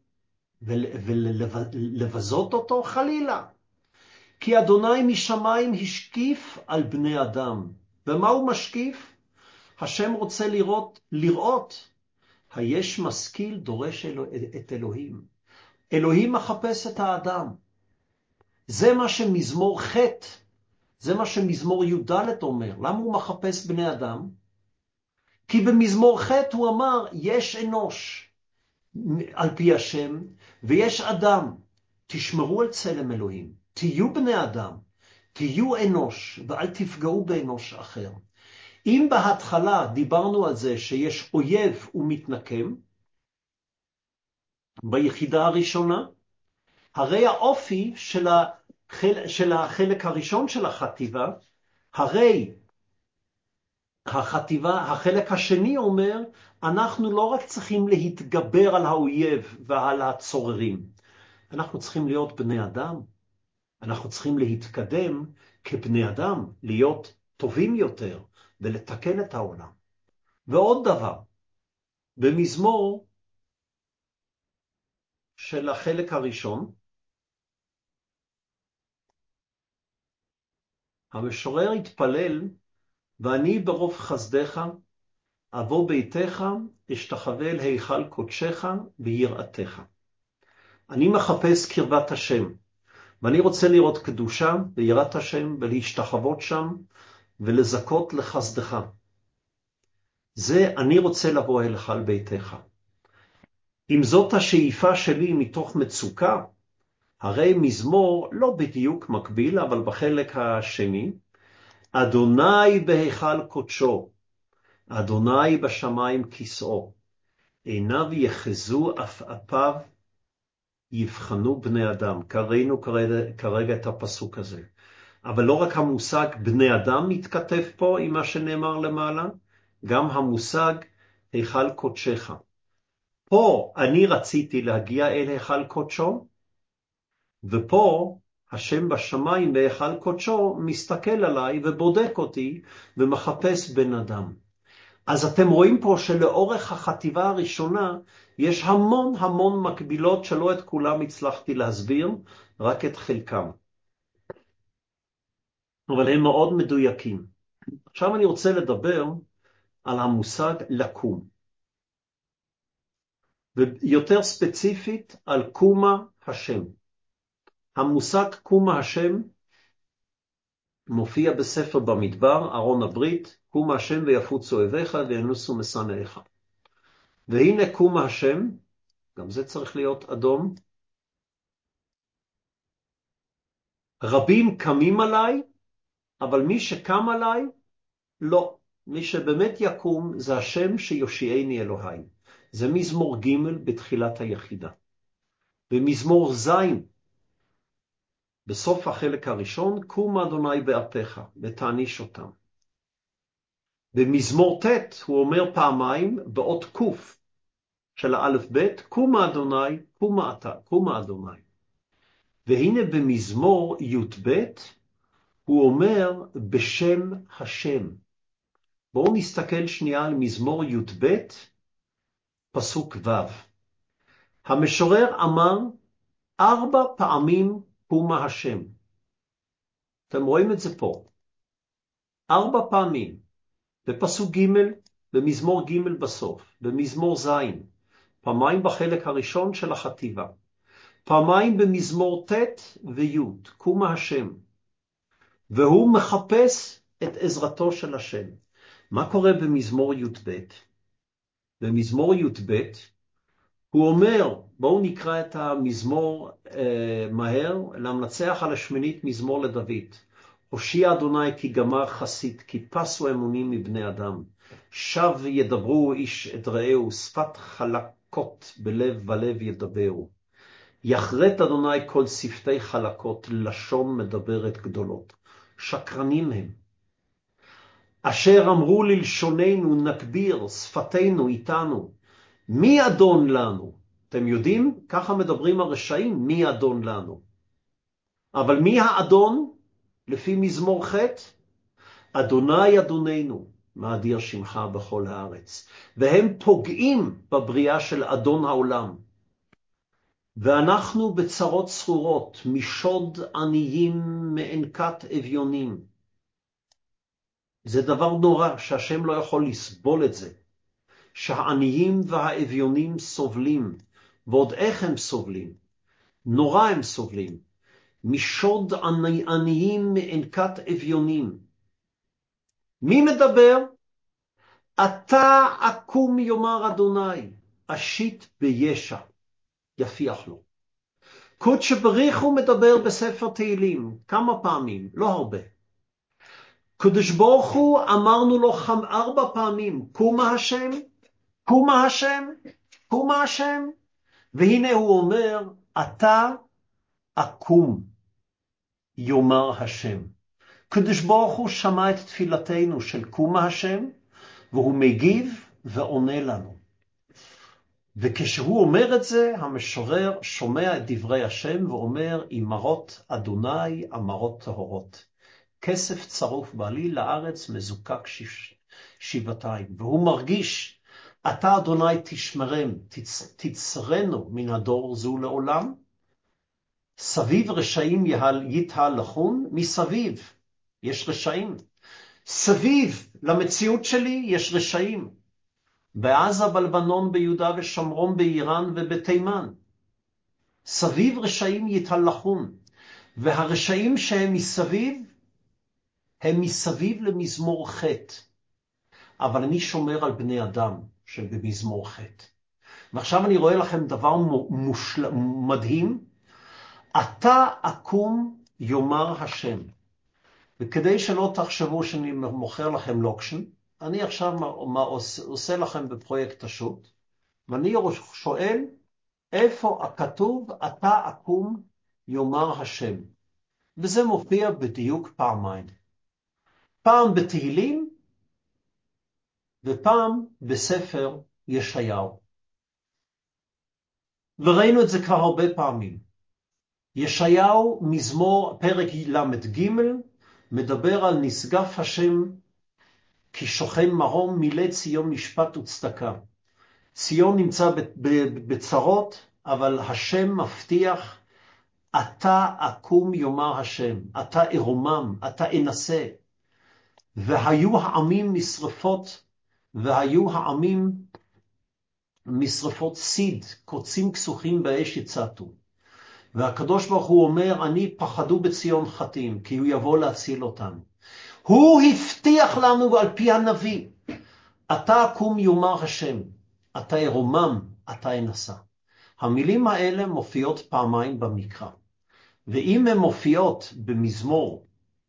ולבזות אותו? חלילה. כי אדוני משמיים השקיף על בני אדם. ומה הוא משקיף? השם רוצה לראות, לראות. היש משכיל דורש אלוה, את אלוהים. אלוהים מחפש את האדם. זה מה שמזמור ח', זה מה שמזמור י"ד אומר. למה הוא מחפש בני אדם? כי במזמור ח' הוא אמר, יש אנוש על פי השם, ויש אדם. תשמרו על צלם אלוהים. תהיו בני אדם. תהיו אנוש, ואל תפגעו באנוש אחר. אם בהתחלה דיברנו על זה שיש אויב ומתנקם, ביחידה הראשונה, הרי האופי של החלק, של החלק הראשון של החטיבה, הרי החטיבה, החלק השני אומר, אנחנו לא רק צריכים להתגבר על האויב ועל הצוררים, אנחנו צריכים להיות בני אדם, אנחנו צריכים להתקדם כבני אדם, להיות טובים יותר ולתקן את העולם. ועוד דבר, במזמור של החלק הראשון, המשורר התפלל, ואני ברוב חסדך, אבוא ביתך, אשתחווה אל היכל קודשך ביראתך. אני מחפש קרבת השם, ואני רוצה לראות קדושה ויראת השם ולהשתחוות שם ולזכות לחסדך. זה אני רוצה לבוא אליך על ביתך. אם זאת השאיפה שלי מתוך מצוקה, הרי מזמור לא בדיוק מקביל, אבל בחלק השני, אדוני בהיכל קודשו, אדוני בשמיים כיסאו, עיניו יחזו עפעפיו יבחנו בני אדם. קראינו כרגע, כרגע את הפסוק הזה. אבל לא רק המושג בני אדם מתכתב פה עם מה שנאמר למעלה, גם המושג היכל קודשך. פה אני רציתי להגיע אל היכל קודשו, ופה השם בשמיים בהיכל קודשו מסתכל עליי ובודק אותי ומחפש בן אדם. אז אתם רואים פה שלאורך החטיבה הראשונה יש המון המון מקבילות שלא את כולם הצלחתי להסביר, רק את חלקם. אבל הם מאוד מדויקים. עכשיו אני רוצה לדבר על המושג לקום. ויותר ספציפית על קומה השם. המושג קומה השם מופיע בספר במדבר, ארון הברית, קומה השם ויפוצו אויביך וינוסו משנאיך. והנה קומה השם, גם זה צריך להיות אדום. רבים קמים עליי, אבל מי שקם עליי, לא. מי שבאמת יקום זה השם שיושיעני אלוהי. זה מזמור ג' בתחילת היחידה. ומזמור ז' בסוף החלק הראשון, קום אדוני באפיך ותעניש אותם. במזמור ט' הוא אומר פעמיים באות קוף של האלף בית, קום אדוני, קום אתה, קום אדוני. והנה במזמור י"ב הוא אומר בשם השם. בואו נסתכל שנייה על מזמור י"ב, פסוק ו'. המשורר אמר ארבע פעמים קומה השם. אתם רואים את זה פה. ארבע פעמים. בפסוק ג', במזמור ג' בסוף, במזמור ז', פעמיים בחלק הראשון של החטיבה. פעמיים במזמור ט' וי', קומה השם. והוא מחפש את עזרתו של השם. מה קורה במזמור י"ב? במזמור י"ב הוא אומר, בואו נקרא את המזמור אה, מהר, למנצח על השמינית מזמור לדוד. הושיע אדוני כי גמר חסית, כי פסו אמונים מבני אדם. שב ידברו איש את רעהו, שפת חלקות בלב ולב ידברו. יחרט אדוני כל שפתי חלקות, לשון מדברת גדולות. שקרנים הם. אשר אמרו ללשוננו נקביר, שפתנו איתנו. מי אדון לנו? אתם יודעים? ככה מדברים הרשעים, מי אדון לנו? אבל מי האדון? לפי מזמור ח' אדוני אדוננו, מאדיר שמך בכל הארץ. והם פוגעים בבריאה של אדון העולם. ואנחנו בצרות צרורות, משוד עניים מענקת אביונים. זה דבר נורא שהשם לא יכול לסבול את זה. שהעניים והאביונים סובלים, ועוד איך הם סובלים. נורא הם סובלים. משוד עני, עניים מענקת אביונים. מי מדבר? אתה אקום יאמר אדוני, אשית בישע, יפיח לו. קודש בריך הוא מדבר בספר תהילים, כמה פעמים, לא הרבה. קודש ברוך הוא אמרנו לו חם ארבע פעמים, קומה השם, קומה השם, קומה השם, והנה הוא אומר, אתה אקום, יאמר השם. קדוש ברוך הוא שמע את תפילתנו של קומה השם, והוא מגיב ועונה לנו. וכשהוא אומר את זה, המשורר שומע את דברי השם ואומר, אמרות אדוני אמרות טהורות. כסף צרוף בעלי לארץ מזוקק שבעתיים. והוא מרגיש, אתה אדוני תשמרם, תצ... תצרנו מן הדור זו לעולם. סביב רשעים יתהלכון, מסביב יש רשעים. סביב למציאות שלי יש רשעים. בעזה, בלבנון, ביהודה ושומרון, באיראן ובתימן. סביב רשעים יתהלכון, והרשעים שהם מסביב, הם מסביב למזמור חטא. אבל אני שומר על בני אדם שבמזמור חטא. ועכשיו אני רואה לכם דבר מושל... מדהים. אתה אקום יאמר השם. וכדי שלא תחשבו שאני מוכר לכם לוקשן, אני עכשיו מה, מה עושה, עושה לכם בפרויקט השו"ת, ואני שואל, איפה הכתוב אתה אקום יאמר השם? וזה מופיע בדיוק פעמיים. פעם בתהילים, ופעם בספר ישעיהו. וראינו את זה כבר הרבה פעמים. ישעיהו, מזמור, פרק למד ג', מדבר על נשגב השם, כי שוכן מרום מילא ציון משפט וצדקה. ציון נמצא בצרות, אבל השם מבטיח, אתה אקום יאמר השם, אתה ארומם, אתה אנסה. והיו העמים משרפות, והיו העמים משרפות סיד, קוצים כסוכים באש יצאתו. והקדוש ברוך הוא אומר, אני פחדו בציון חטאים, כי הוא יבוא להציל אותנו. הוא הבטיח לנו על פי הנביא, אתה אקום יאמר השם, אתה ארומם, אתה אנסה. המילים האלה מופיעות פעמיים במקרא. ואם הן מופיעות במזמור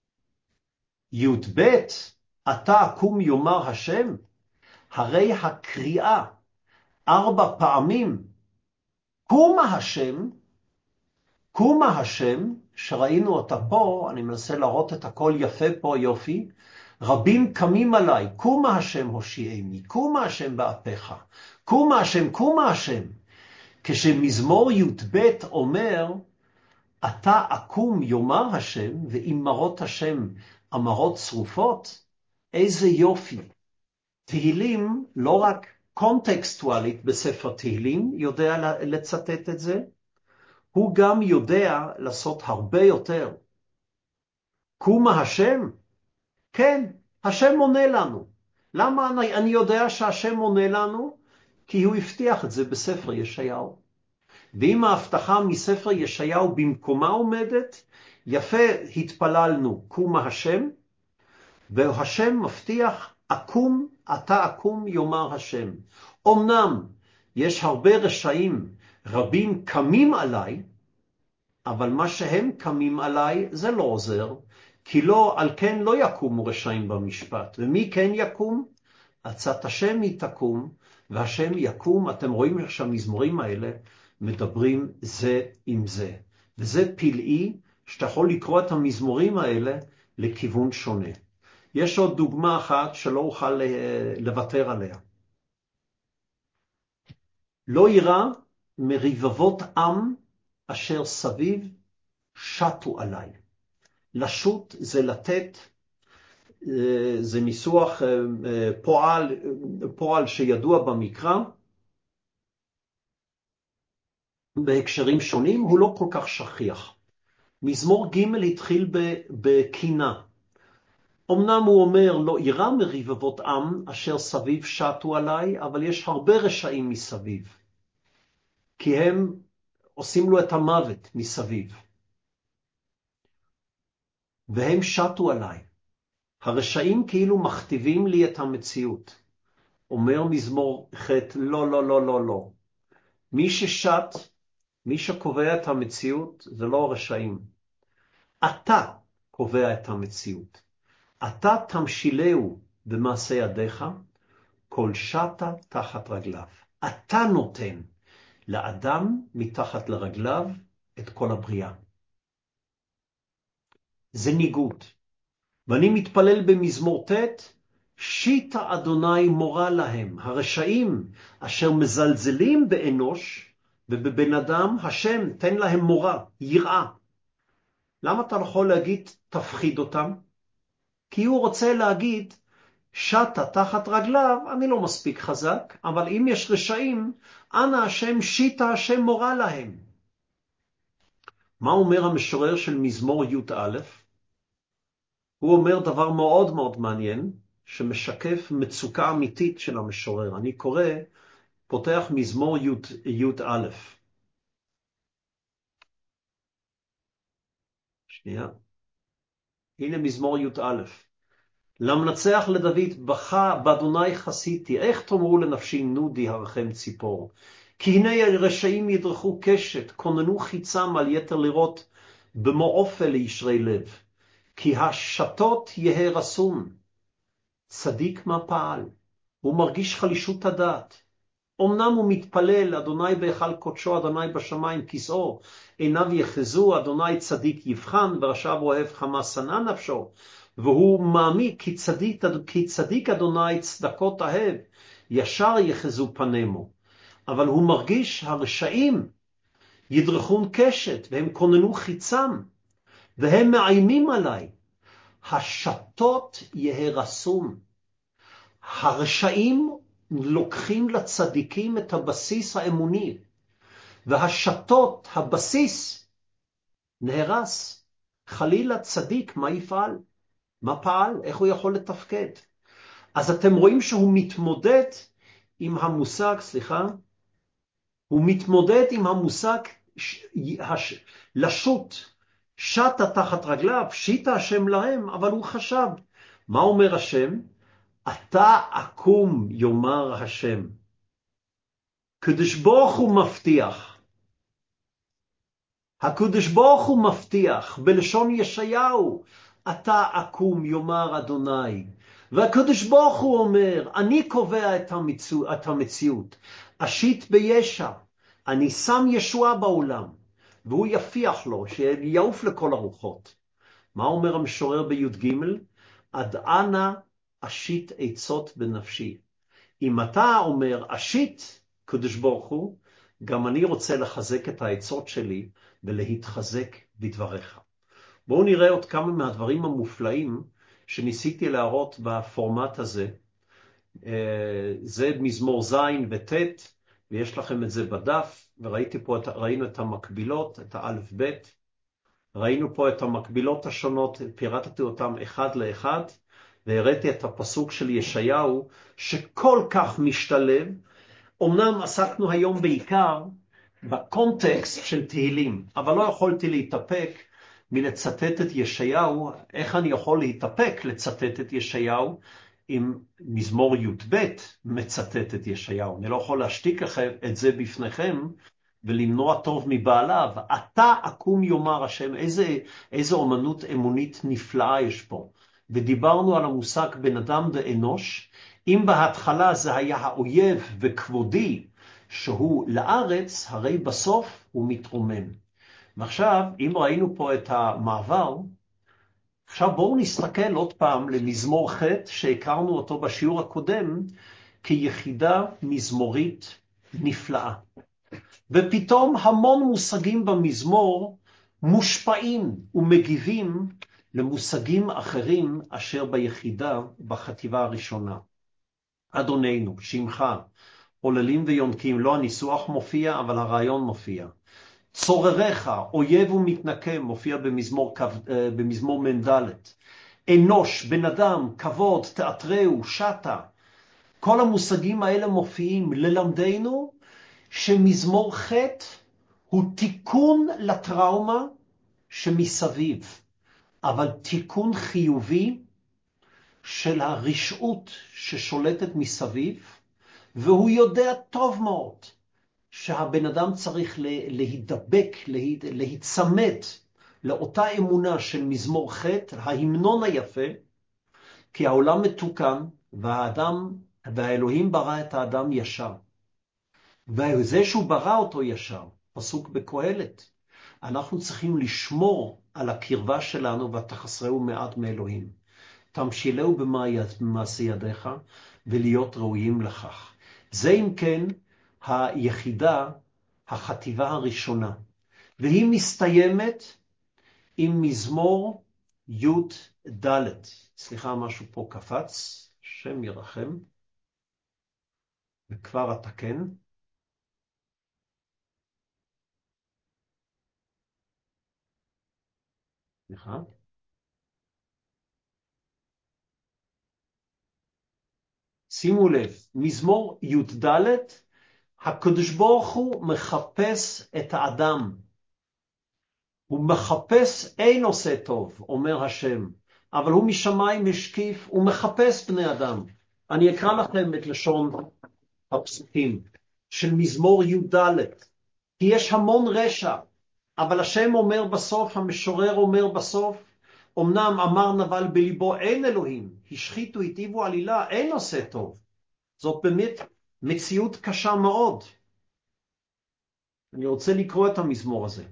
י"ב, אתה אקום יאמר השם, הרי הקריאה ארבע פעמים, קומה השם, קומה השם, שראינו אותה פה, אני מנסה להראות את הכל יפה פה, יופי, רבים קמים עליי, קומה השם הושיעני, קומה השם באפיך, קומה השם, קומה השם. כשמזמור י"ב אומר, אתה אקום יאמר השם, ואמרות השם אמרות צרופות, איזה יופי. תהילים, לא רק קונטקסטואלית בספר תהילים, יודע לצטט את זה, הוא גם יודע לעשות הרבה יותר. קומה השם? כן, השם עונה לנו. למה אני, אני יודע שהשם עונה לנו? כי הוא הבטיח את זה בספר ישעיהו. ואם ההבטחה מספר ישעיהו במקומה עומדת, יפה התפללנו, קומה השם, והשם מבטיח, אקום, אתה אקום יאמר השם. אמנם יש הרבה רשעים, רבים קמים עליי, אבל מה שהם קמים עליי זה לא עוזר, כי לא, על כן לא יקומו רשעים במשפט. ומי כן יקום? עצת השם היא תקום, והשם יקום. אתם רואים שהמזמורים האלה מדברים זה עם זה. וזה פלאי שאתה יכול לקרוא את המזמורים האלה לכיוון שונה. יש עוד דוגמה אחת שלא אוכל לוותר עליה. לא יירא מריבבות עם אשר סביב שטו עליי. לשוט זה לתת, זה ניסוח פועל, פועל שידוע במקרא, בהקשרים שונים, הוא לא כל כך שכיח. מזמור ג' התחיל בקינה. אמנם הוא אומר, לא יירא מריבבות עם אשר סביב שטו עליי, אבל יש הרבה רשעים מסביב. כי הם עושים לו את המוות מסביב. והם שטו עליי. הרשעים כאילו מכתיבים לי את המציאות. אומר מזמור חטא, לא, לא, לא, לא, לא. מי ששט, מי שקובע את המציאות, זה לא הרשעים. אתה קובע את המציאות. אתה תמשילהו במעשה ידיך, כל שטה תחת רגליו. אתה נותן לאדם מתחת לרגליו את כל הבריאה. זה ניגוד. ואני מתפלל במזמור ט', שיטה אדוני מורה להם, הרשעים אשר מזלזלים באנוש ובבן אדם, השם תן להם מורה, יראה. למה אתה יכול להגיד תפחיד אותם? כי הוא רוצה להגיד, שטה תחת רגליו, אני לא מספיק חזק, אבל אם יש רשעים, אנא השם שיטה השם מורה להם. מה אומר המשורר של מזמור י"א? הוא אומר דבר מאוד מאוד מעניין, שמשקף מצוקה אמיתית של המשורר. אני קורא, פותח מזמור י"א. שנייה. הנה מזמור י"א. למנצח לדוד, בכה באדוני חסיתי, איך תאמרו לנפשי נודי הרחם ציפור? כי הנה הרשעים ידרכו קשת, כוננו חיצם על יתר לראות, במעופל לישרי לב. כי השתות יהרסון, צדיק מה פעל, הוא מרגיש חלישות הדעת. אמנם הוא מתפלל, אדוני בהיכל קודשו, אדוני בשמיים כיסאו, עיניו יחזו, אדוני צדיק יבחן, ורשע אוהב חמה שנא נפשו, והוא מעמיק, כי צדיק, כי צדיק אדוני צדקות אהב, ישר יחזו פנימו. אבל הוא מרגיש, הרשעים ידרכון קשת, והם כוננו חיצם, והם מאיימים עליי. השתות יהרסון. הרשעים לוקחים לצדיקים את הבסיס האמוני, והשתות, הבסיס, נהרס. חלילה צדיק, מה יפעל? מה פעל? איך הוא יכול לתפקד? אז אתם רואים שהוא מתמודד עם המושג, סליחה, הוא מתמודד עם המושג הש, לשוט, שטה תחת רגליו, שיטה השם להם, אבל הוא חשב. מה אומר השם? אתה אקום יאמר השם. קדוש ברוך הוא מבטיח. הקדוש ברוך הוא מבטיח בלשון ישעיהו, אתה אקום יאמר אדוני. והקדוש ברוך הוא אומר, אני קובע את, המציא, את המציאות. אשית בישע, אני שם ישועה בעולם, והוא יפיח לו, שיעוף לכל הרוחות. מה אומר המשורר בי"ג? עד אנה אשית עצות בנפשי. אם אתה אומר אשית, קדוש ברוך הוא, גם אני רוצה לחזק את העצות שלי ולהתחזק בדבריך. בואו נראה עוד כמה מהדברים המופלאים שניסיתי להראות בפורמט הזה. זה מזמור זין וטט, ויש לכם את זה בדף, וראיתי פה, ראינו את המקבילות, את האלף בית, ראינו פה את המקבילות השונות, פירטתי אותם אחד לאחד, והראיתי את הפסוק של ישעיהו, שכל כך משתלב. אמנם עסקנו היום בעיקר בקונטקסט של תהילים, אבל לא יכולתי להתאפק מלצטט את ישעיהו. איך אני יכול להתאפק לצטט את ישעיהו אם מזמור י"ב מצטט את ישעיהו? אני לא יכול להשתיק את זה בפניכם ולמנוע טוב מבעליו. אתה אקום יאמר השם. איזה, איזה אומנות אמונית נפלאה יש פה. ודיברנו על המושג בן אדם ואנוש. אם בהתחלה זה היה האויב וכבודי שהוא לארץ, הרי בסוף הוא מתרומם. ועכשיו, אם ראינו פה את המעבר, עכשיו בואו נסתכל עוד פעם למזמור ח' שהכרנו אותו בשיעור הקודם כיחידה מזמורית נפלאה. ופתאום המון מושגים במזמור מושפעים ומגיבים למושגים אחרים אשר ביחידה בחטיבה הראשונה. אדוננו, שמך, עוללים ויונקים, לא הניסוח מופיע, אבל הרעיון מופיע. צורריך, אויב ומתנקם, מופיע במזמור, במזמור מנדלת. אנוש, בן אדם, כבוד, תיאטרהו, שטה. כל המושגים האלה מופיעים ללמדנו שמזמור ח' הוא תיקון לטראומה שמסביב, אבל תיקון חיובי של הרשעות ששולטת מסביב, והוא יודע טוב מאוד שהבן אדם צריך להידבק, להיצמד לאותה אמונה של מזמור ח', ההמנון היפה, כי העולם מתוקן והאדם, והאלוהים ברא את האדם ישר. וזה שהוא ברא אותו ישר, פסוק בקהלת, אנחנו צריכים לשמור על הקרבה שלנו ותחסרהו מעט מאלוהים. תמשילהו במעשה ידיך ולהיות ראויים לכך. זה אם כן היחידה, החטיבה הראשונה. והיא מסתיימת עם מזמור י"ד. סליחה, משהו פה קפץ, שם ירחם. וכבר אתקן. סליחה. שימו לב, מזמור י"ד, הקדוש ברוך הוא מחפש את האדם. הוא מחפש, אין עושה טוב, אומר השם, אבל הוא משמיים משקיף, הוא מחפש בני אדם. אני אקרא לכם את לשון הפסוקים של מזמור י"ד, כי יש המון רשע, אבל השם אומר בסוף, המשורר אומר בסוף, אמנם אמר נבל בליבו אין אלוהים, השחיתו היטיבו עלילה, אין עושה טוב. זאת באמת מציאות קשה מאוד. אני רוצה לקרוא את המזמור הזה.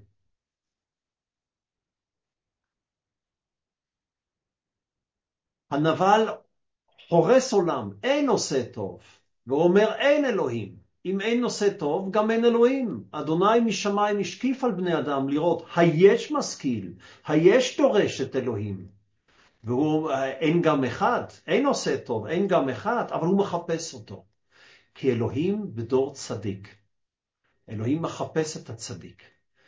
הנבל חורס עולם, אין עושה טוב, והוא אומר אין אלוהים. אם אין עושה טוב, גם אין אלוהים. אדוני משמיים השקיף על בני אדם לראות, היש משכיל, היש דורש את אלוהים. והוא אין גם אחד, אין עושה טוב, אין גם אחד, אבל הוא מחפש אותו. כי אלוהים בדור צדיק. אלוהים מחפש את הצדיק.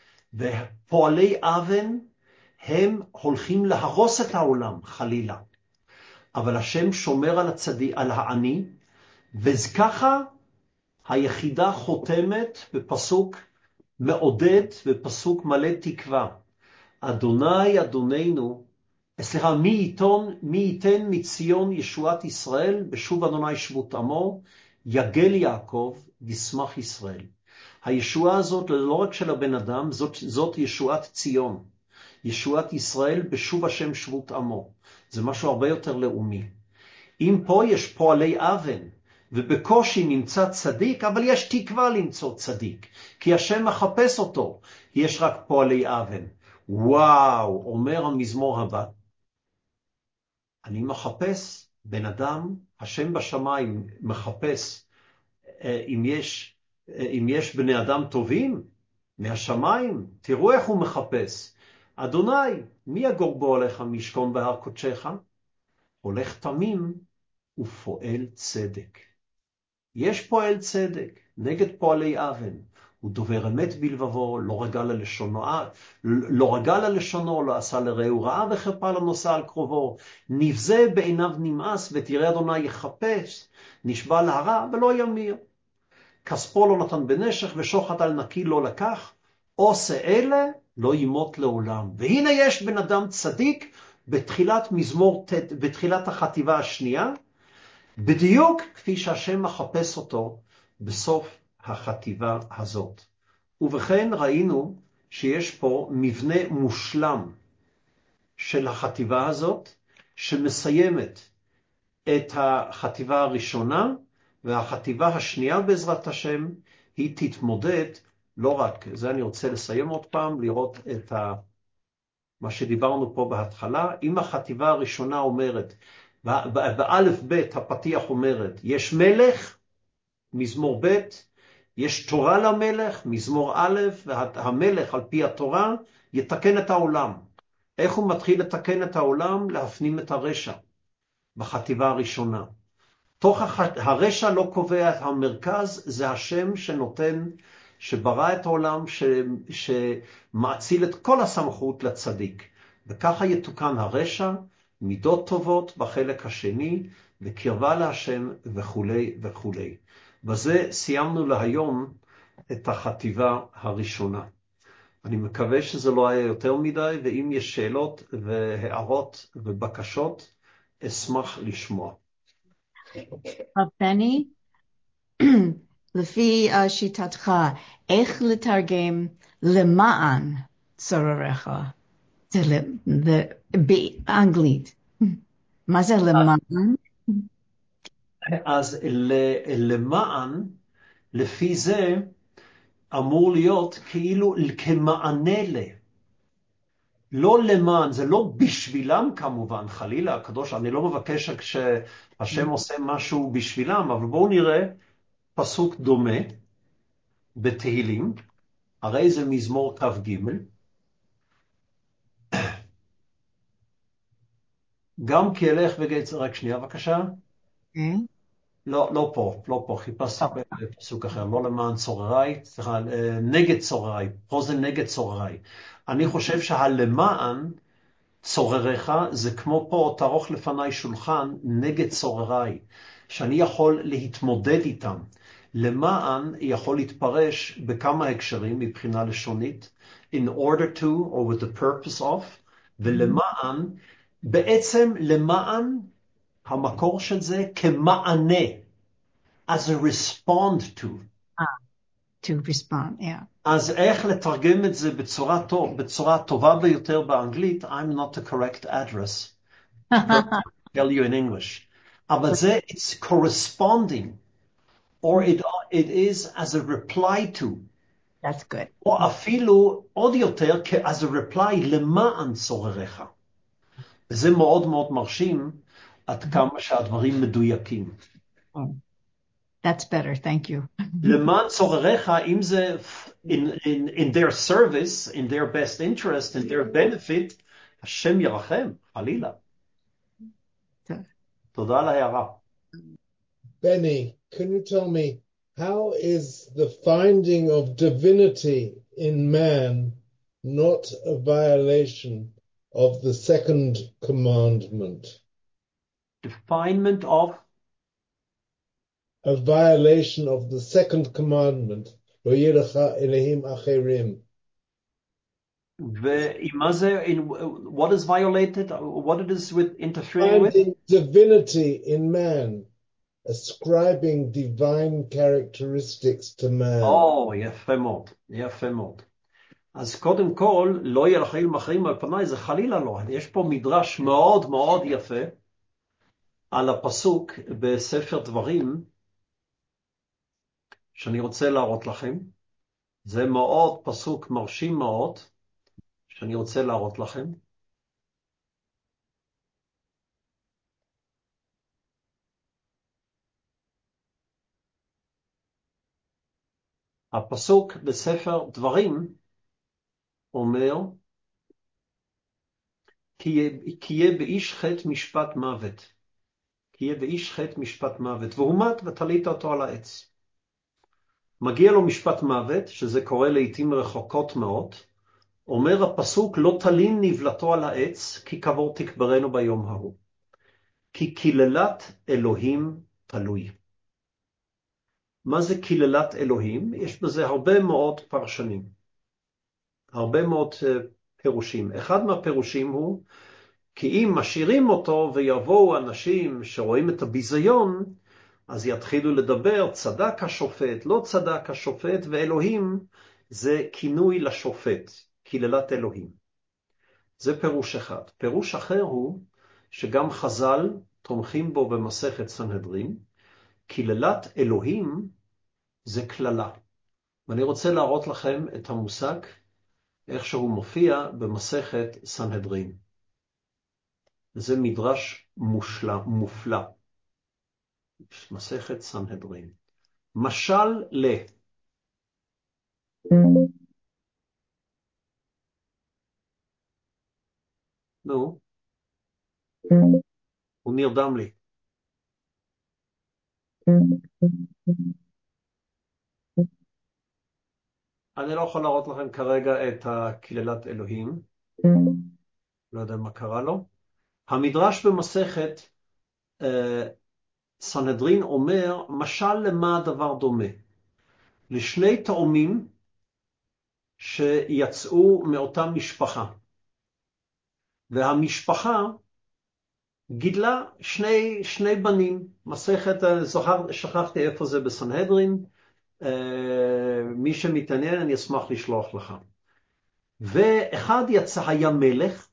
ופועלי אבן הם הולכים להרוס את העולם, חלילה. אבל השם שומר על הצדיק, על העני, וככה היחידה חותמת בפסוק מעודד, בפסוק מלא תקווה. אדוני אדוננו, סליחה, מי ייתן, מי ייתן מציון ישועת ישראל, בשוב אדוני שבות עמו, יגל יעקב, ישמח ישראל. הישועה הזאת לא רק של הבן אדם, זאת, זאת ישועת ציון. ישועת ישראל בשוב השם שבות עמו. זה משהו הרבה יותר לאומי. אם פה יש פועלי אבן, ובקושי נמצא צדיק, אבל יש תקווה למצוא צדיק, כי השם מחפש אותו, יש רק פועלי אבן. וואו, אומר המזמור הבא, אני מחפש בן אדם, השם בשמיים מחפש, אם יש, אם יש בני אדם טובים, מהשמיים, תראו איך הוא מחפש. אדוני, מי יגור בו עליך משכון בהר קודשך? הולך תמים ופועל צדק. יש פועל צדק נגד פועלי אבן. הוא דובר אמת בלבבו, לא רגל ללשונו, לא רגל ללשונו, לא עשה לרעהו רעה וחרפה לנושא על קרובו. נבזה בעיניו נמאס, ותראה אדוני יחפש, נשבע להרע ולא ימיר. כספו לא נתן בנשך ושוחד על נקי לא לקח, עושה אלה לא ימות לעולם. והנה יש בן אדם צדיק בתחילת מזמור, בתחילת החטיבה השנייה, בדיוק כפי שהשם מחפש אותו בסוף החטיבה הזאת. ובכן ראינו שיש פה מבנה מושלם של החטיבה הזאת, שמסיימת את החטיבה הראשונה, והחטיבה השנייה בעזרת השם, היא תתמודד לא רק, זה אני רוצה לסיים עוד פעם, לראות את ה... מה שדיברנו פה בהתחלה. אם החטיבה הראשונה אומרת, באלף בית הפתיח אומרת, יש מלך, מזמור ב', יש תורה למלך, מזמור א', והמלך על פי התורה יתקן את העולם. איך הוא מתחיל לתקן את העולם? להפנים את הרשע בחטיבה הראשונה. תוך הרשע לא קובע את המרכז, זה השם שנותן, שברא את העולם, ש, שמאציל את כל הסמכות לצדיק. וככה יתוקן הרשע, מידות טובות בחלק השני, וקרבה להשם וכו' וכו'. בזה סיימנו להיום את החטיבה הראשונה. אני מקווה שזה לא היה יותר מדי, ואם יש שאלות והערות ובקשות, אשמח לשמוע. בני, לפי שיטתך, איך לתרגם למען צורריך? זה באנגלית. מה זה למען? אז למען, לפי זה, אמור להיות כאילו כמענה ל. לא למען, זה לא בשבילם כמובן, חלילה, הקדוש, אני לא מבקש כשהשם עושה משהו בשבילם, אבל בואו נראה פסוק דומה בתהילים, הרי זה מזמור כ"ג, גם כי אלך וגץ, רק שנייה בבקשה. לא, לא פה, לא פה, חיפשתי פסוק אחר, לא למען צורריי, סליחה, נגד צורריי, פה זה נגד צורריי. אני חושב שהלמען צורריך זה כמו פה, תערוך לפניי שולחן נגד צורריי, שאני יכול להתמודד איתם. למען יכול להתפרש בכמה הקשרים מבחינה לשונית, in order to, or with the purpose of, ולמען, בעצם למען, המקור של זה כמענה, as a respond to. Ah, to respond, yeah. אז איך לתרגם את זה בצורה, טוב, בצורה טובה ביותר באנגלית, I'm not the correct address. Tell you in English. אבל זה, it's corresponding, or it, it is as a reply to. That's good. או אפילו עוד יותר, as a reply למען צורריך. וזה מאוד מאוד מרשים, עד כמה שהדברים מדויקים. That's better, thank you. למען צורריך, אם זה in, in, in their service, in their best interest, in their benefit, השם ירחם, חלילה. תודה על ההערה. Benny, can you tell me, how is the finding of divinity in man not a violation of the second commandment? Definement of? A violation of the second commandment. Lo yirecha Elohim acherim. What is violated? What it is with interfering Finding with? divinity in man. Ascribing divine characteristics to man. Oh, יפה מאוד, יפה מאוד. אז קודם כל, לא יהיה לך אילם אחרים על פניי, זה חלילה לא. יש פה מדרש מאוד מאוד יפה על הפסוק בספר דברים, שאני רוצה להראות לכם. זה מאוד פסוק מרשים מאוד, שאני רוצה להראות לכם. הפסוק בספר דברים אומר, כי יהיה באיש חטא משפט מוות. כי יהיה באיש חטא משפט מוות, והוא מת ותלית אותו על העץ. מגיע לו משפט מוות, שזה קורה לעתים רחוקות מאוד, אומר הפסוק, לא תלין נבלתו על העץ, כי קבור תקברנו ביום ההוא. כי קללת אלוהים תלוי. מה זה קללת אלוהים? יש בזה הרבה מאוד פרשנים. הרבה מאוד uh, פירושים. אחד מהפירושים הוא, כי אם משאירים אותו ויבואו אנשים שרואים את הביזיון, אז יתחילו לדבר, צדק השופט, לא צדק השופט, ואלוהים זה כינוי לשופט, קללת אלוהים. זה פירוש אחד. פירוש אחר הוא, שגם חז"ל תומכים בו במסכת סנהדרין, קללת אלוהים זה כללה. ואני רוצה להראות לכם את המושג, איך שהוא מופיע במסכת סנהדרין. זה מדרש מושלם, מופלא. מסכת סנהדרין. משל ל... נו. הוא נרדם לי. אני לא יכול להראות לכם כרגע את קללת אלוהים. לא יודע מה קרה לו. המדרש במסכת אה, סנהדרין אומר, משל למה הדבר דומה? לשני תאומים שיצאו מאותה משפחה. והמשפחה גידלה שני, שני בנים. מסכת, זוכר, שכחתי איפה זה בסנהדרין. אה, מי שמתעניין אני אשמח לשלוח לך. ואחד יצא היה מלך,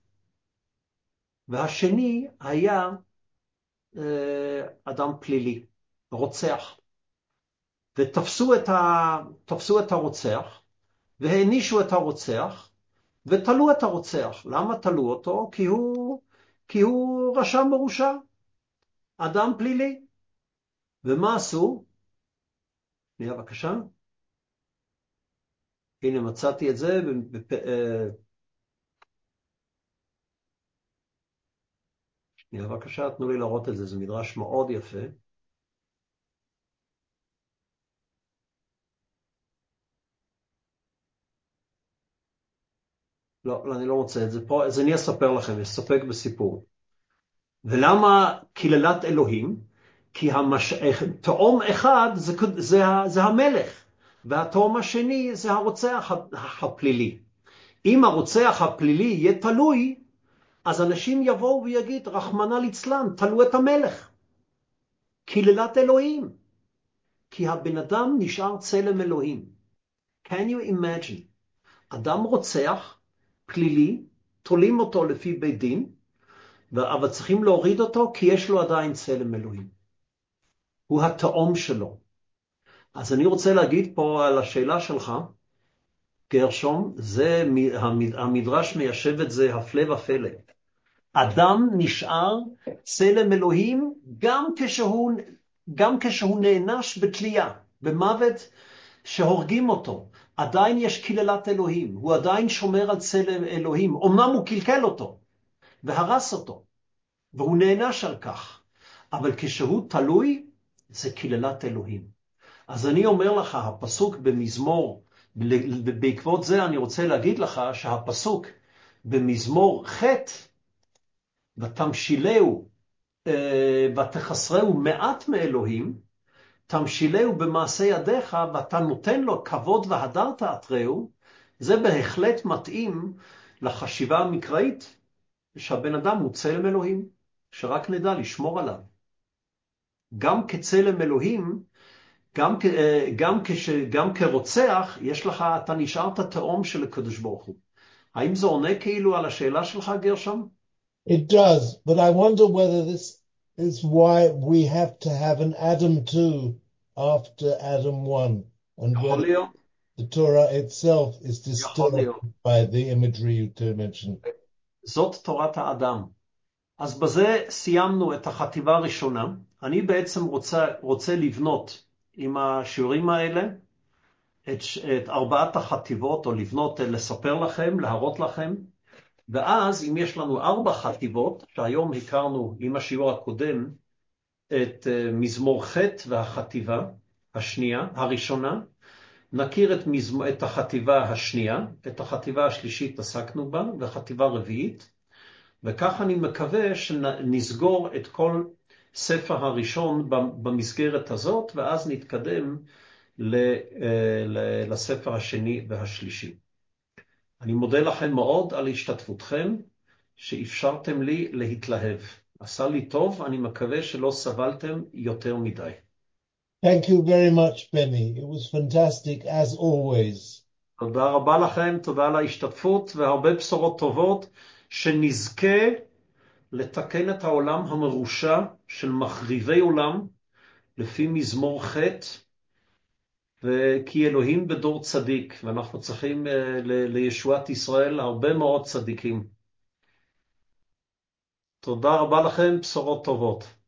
והשני היה אה, אדם פלילי, רוצח. ותפסו את, ה... תפסו את הרוצח, והענישו את הרוצח, ותלו את הרוצח. למה תלו אותו? כי הוא, כי הוא רשע מרושע, אדם פלילי. ומה עשו? שנייה בבקשה. הנה מצאתי את זה. בפ... שנייה בבקשה, תנו לי לראות את זה, זה מדרש מאוד יפה. לא, אני לא רוצה את זה פה, אז אני אספר לכם, אספק בסיפור. ולמה קללת אלוהים? כי המש... תאום אחד זה, זה, זה המלך, והתאום השני זה הרוצח הפלילי. אם הרוצח הפלילי יהיה תלוי, אז אנשים יבואו ויגיד, רחמנא ליצלן, תלו את המלך. קללת אלוהים. כי הבן אדם נשאר צלם אלוהים. Can you imagine? אדם רוצח, פלילי, תולים אותו לפי בית דין, אבל צריכים להוריד אותו כי יש לו עדיין צלם אלוהים. הוא התאום שלו. אז אני רוצה להגיד פה על השאלה שלך, גרשום, זה, המדרש מיישב את זה הפלא ופלא. אדם נשאר צלם אלוהים גם כשהוא, גם כשהוא נענש בתלייה, במוות שהורגים אותו. עדיין יש קללת אלוהים, הוא עדיין שומר על צלם אלוהים. אמנם הוא קלקל אותו והרס אותו, והוא נענש על כך. אבל כשהוא תלוי, זה קללת אלוהים. אז אני אומר לך, הפסוק במזמור, בעקבות זה אני רוצה להגיד לך שהפסוק במזמור ח' ותמשילהו ותחסרהו מעט מאלוהים, תמשילהו במעשה ידיך ואתה נותן לו כבוד והדרת אתרהו, זה בהחלט מתאים לחשיבה המקראית שהבן אדם הוא צלם אלוהים, שרק נדע לשמור עליו. גם כצלם אלוהים, גם, גם, כש, גם כרוצח, יש לך, אתה נשארת תאום של הקדוש ברוך הוא. האם זה עונה כאילו על השאלה שלך, גרשם? It does, but I wonder whether this is why we have to have an Adam two after Adam one, and whether the Torah itself is disturbed by the imagery you mentioned. זאת תורת האדם. אז בזה סיימנו את החטיבה הראשונה. אני בעצם רוצה, רוצה לבנות עם השיעורים האלה את, את ארבעת החטיבות, או לבנות, לספר לכם, להראות לכם. ואז אם יש לנו ארבע חטיבות, שהיום הכרנו עם השיעור הקודם, את מזמור ח' והחטיבה השנייה, הראשונה, נכיר את, מזמור, את החטיבה השנייה, את החטיבה השלישית עסקנו בה, וחטיבה רביעית, וכך אני מקווה שנסגור את כל ספר הראשון במסגרת הזאת, ואז נתקדם לספר השני והשלישי. אני מודה לכם מאוד על השתתפותכם, שאפשרתם לי להתלהב. עשה לי טוב, אני מקווה שלא סבלתם יותר מדי. Thank you very much, Benny. It was fantastic as always. תודה רבה לכם, תודה על ההשתתפות, והרבה בשורות טובות, שנזכה לתקן את העולם המרושע של מחריבי עולם, לפי מזמור ח', וכי אלוהים בדור צדיק, ואנחנו צריכים לישועת ישראל הרבה מאוד צדיקים. תודה רבה לכם, בשורות טובות.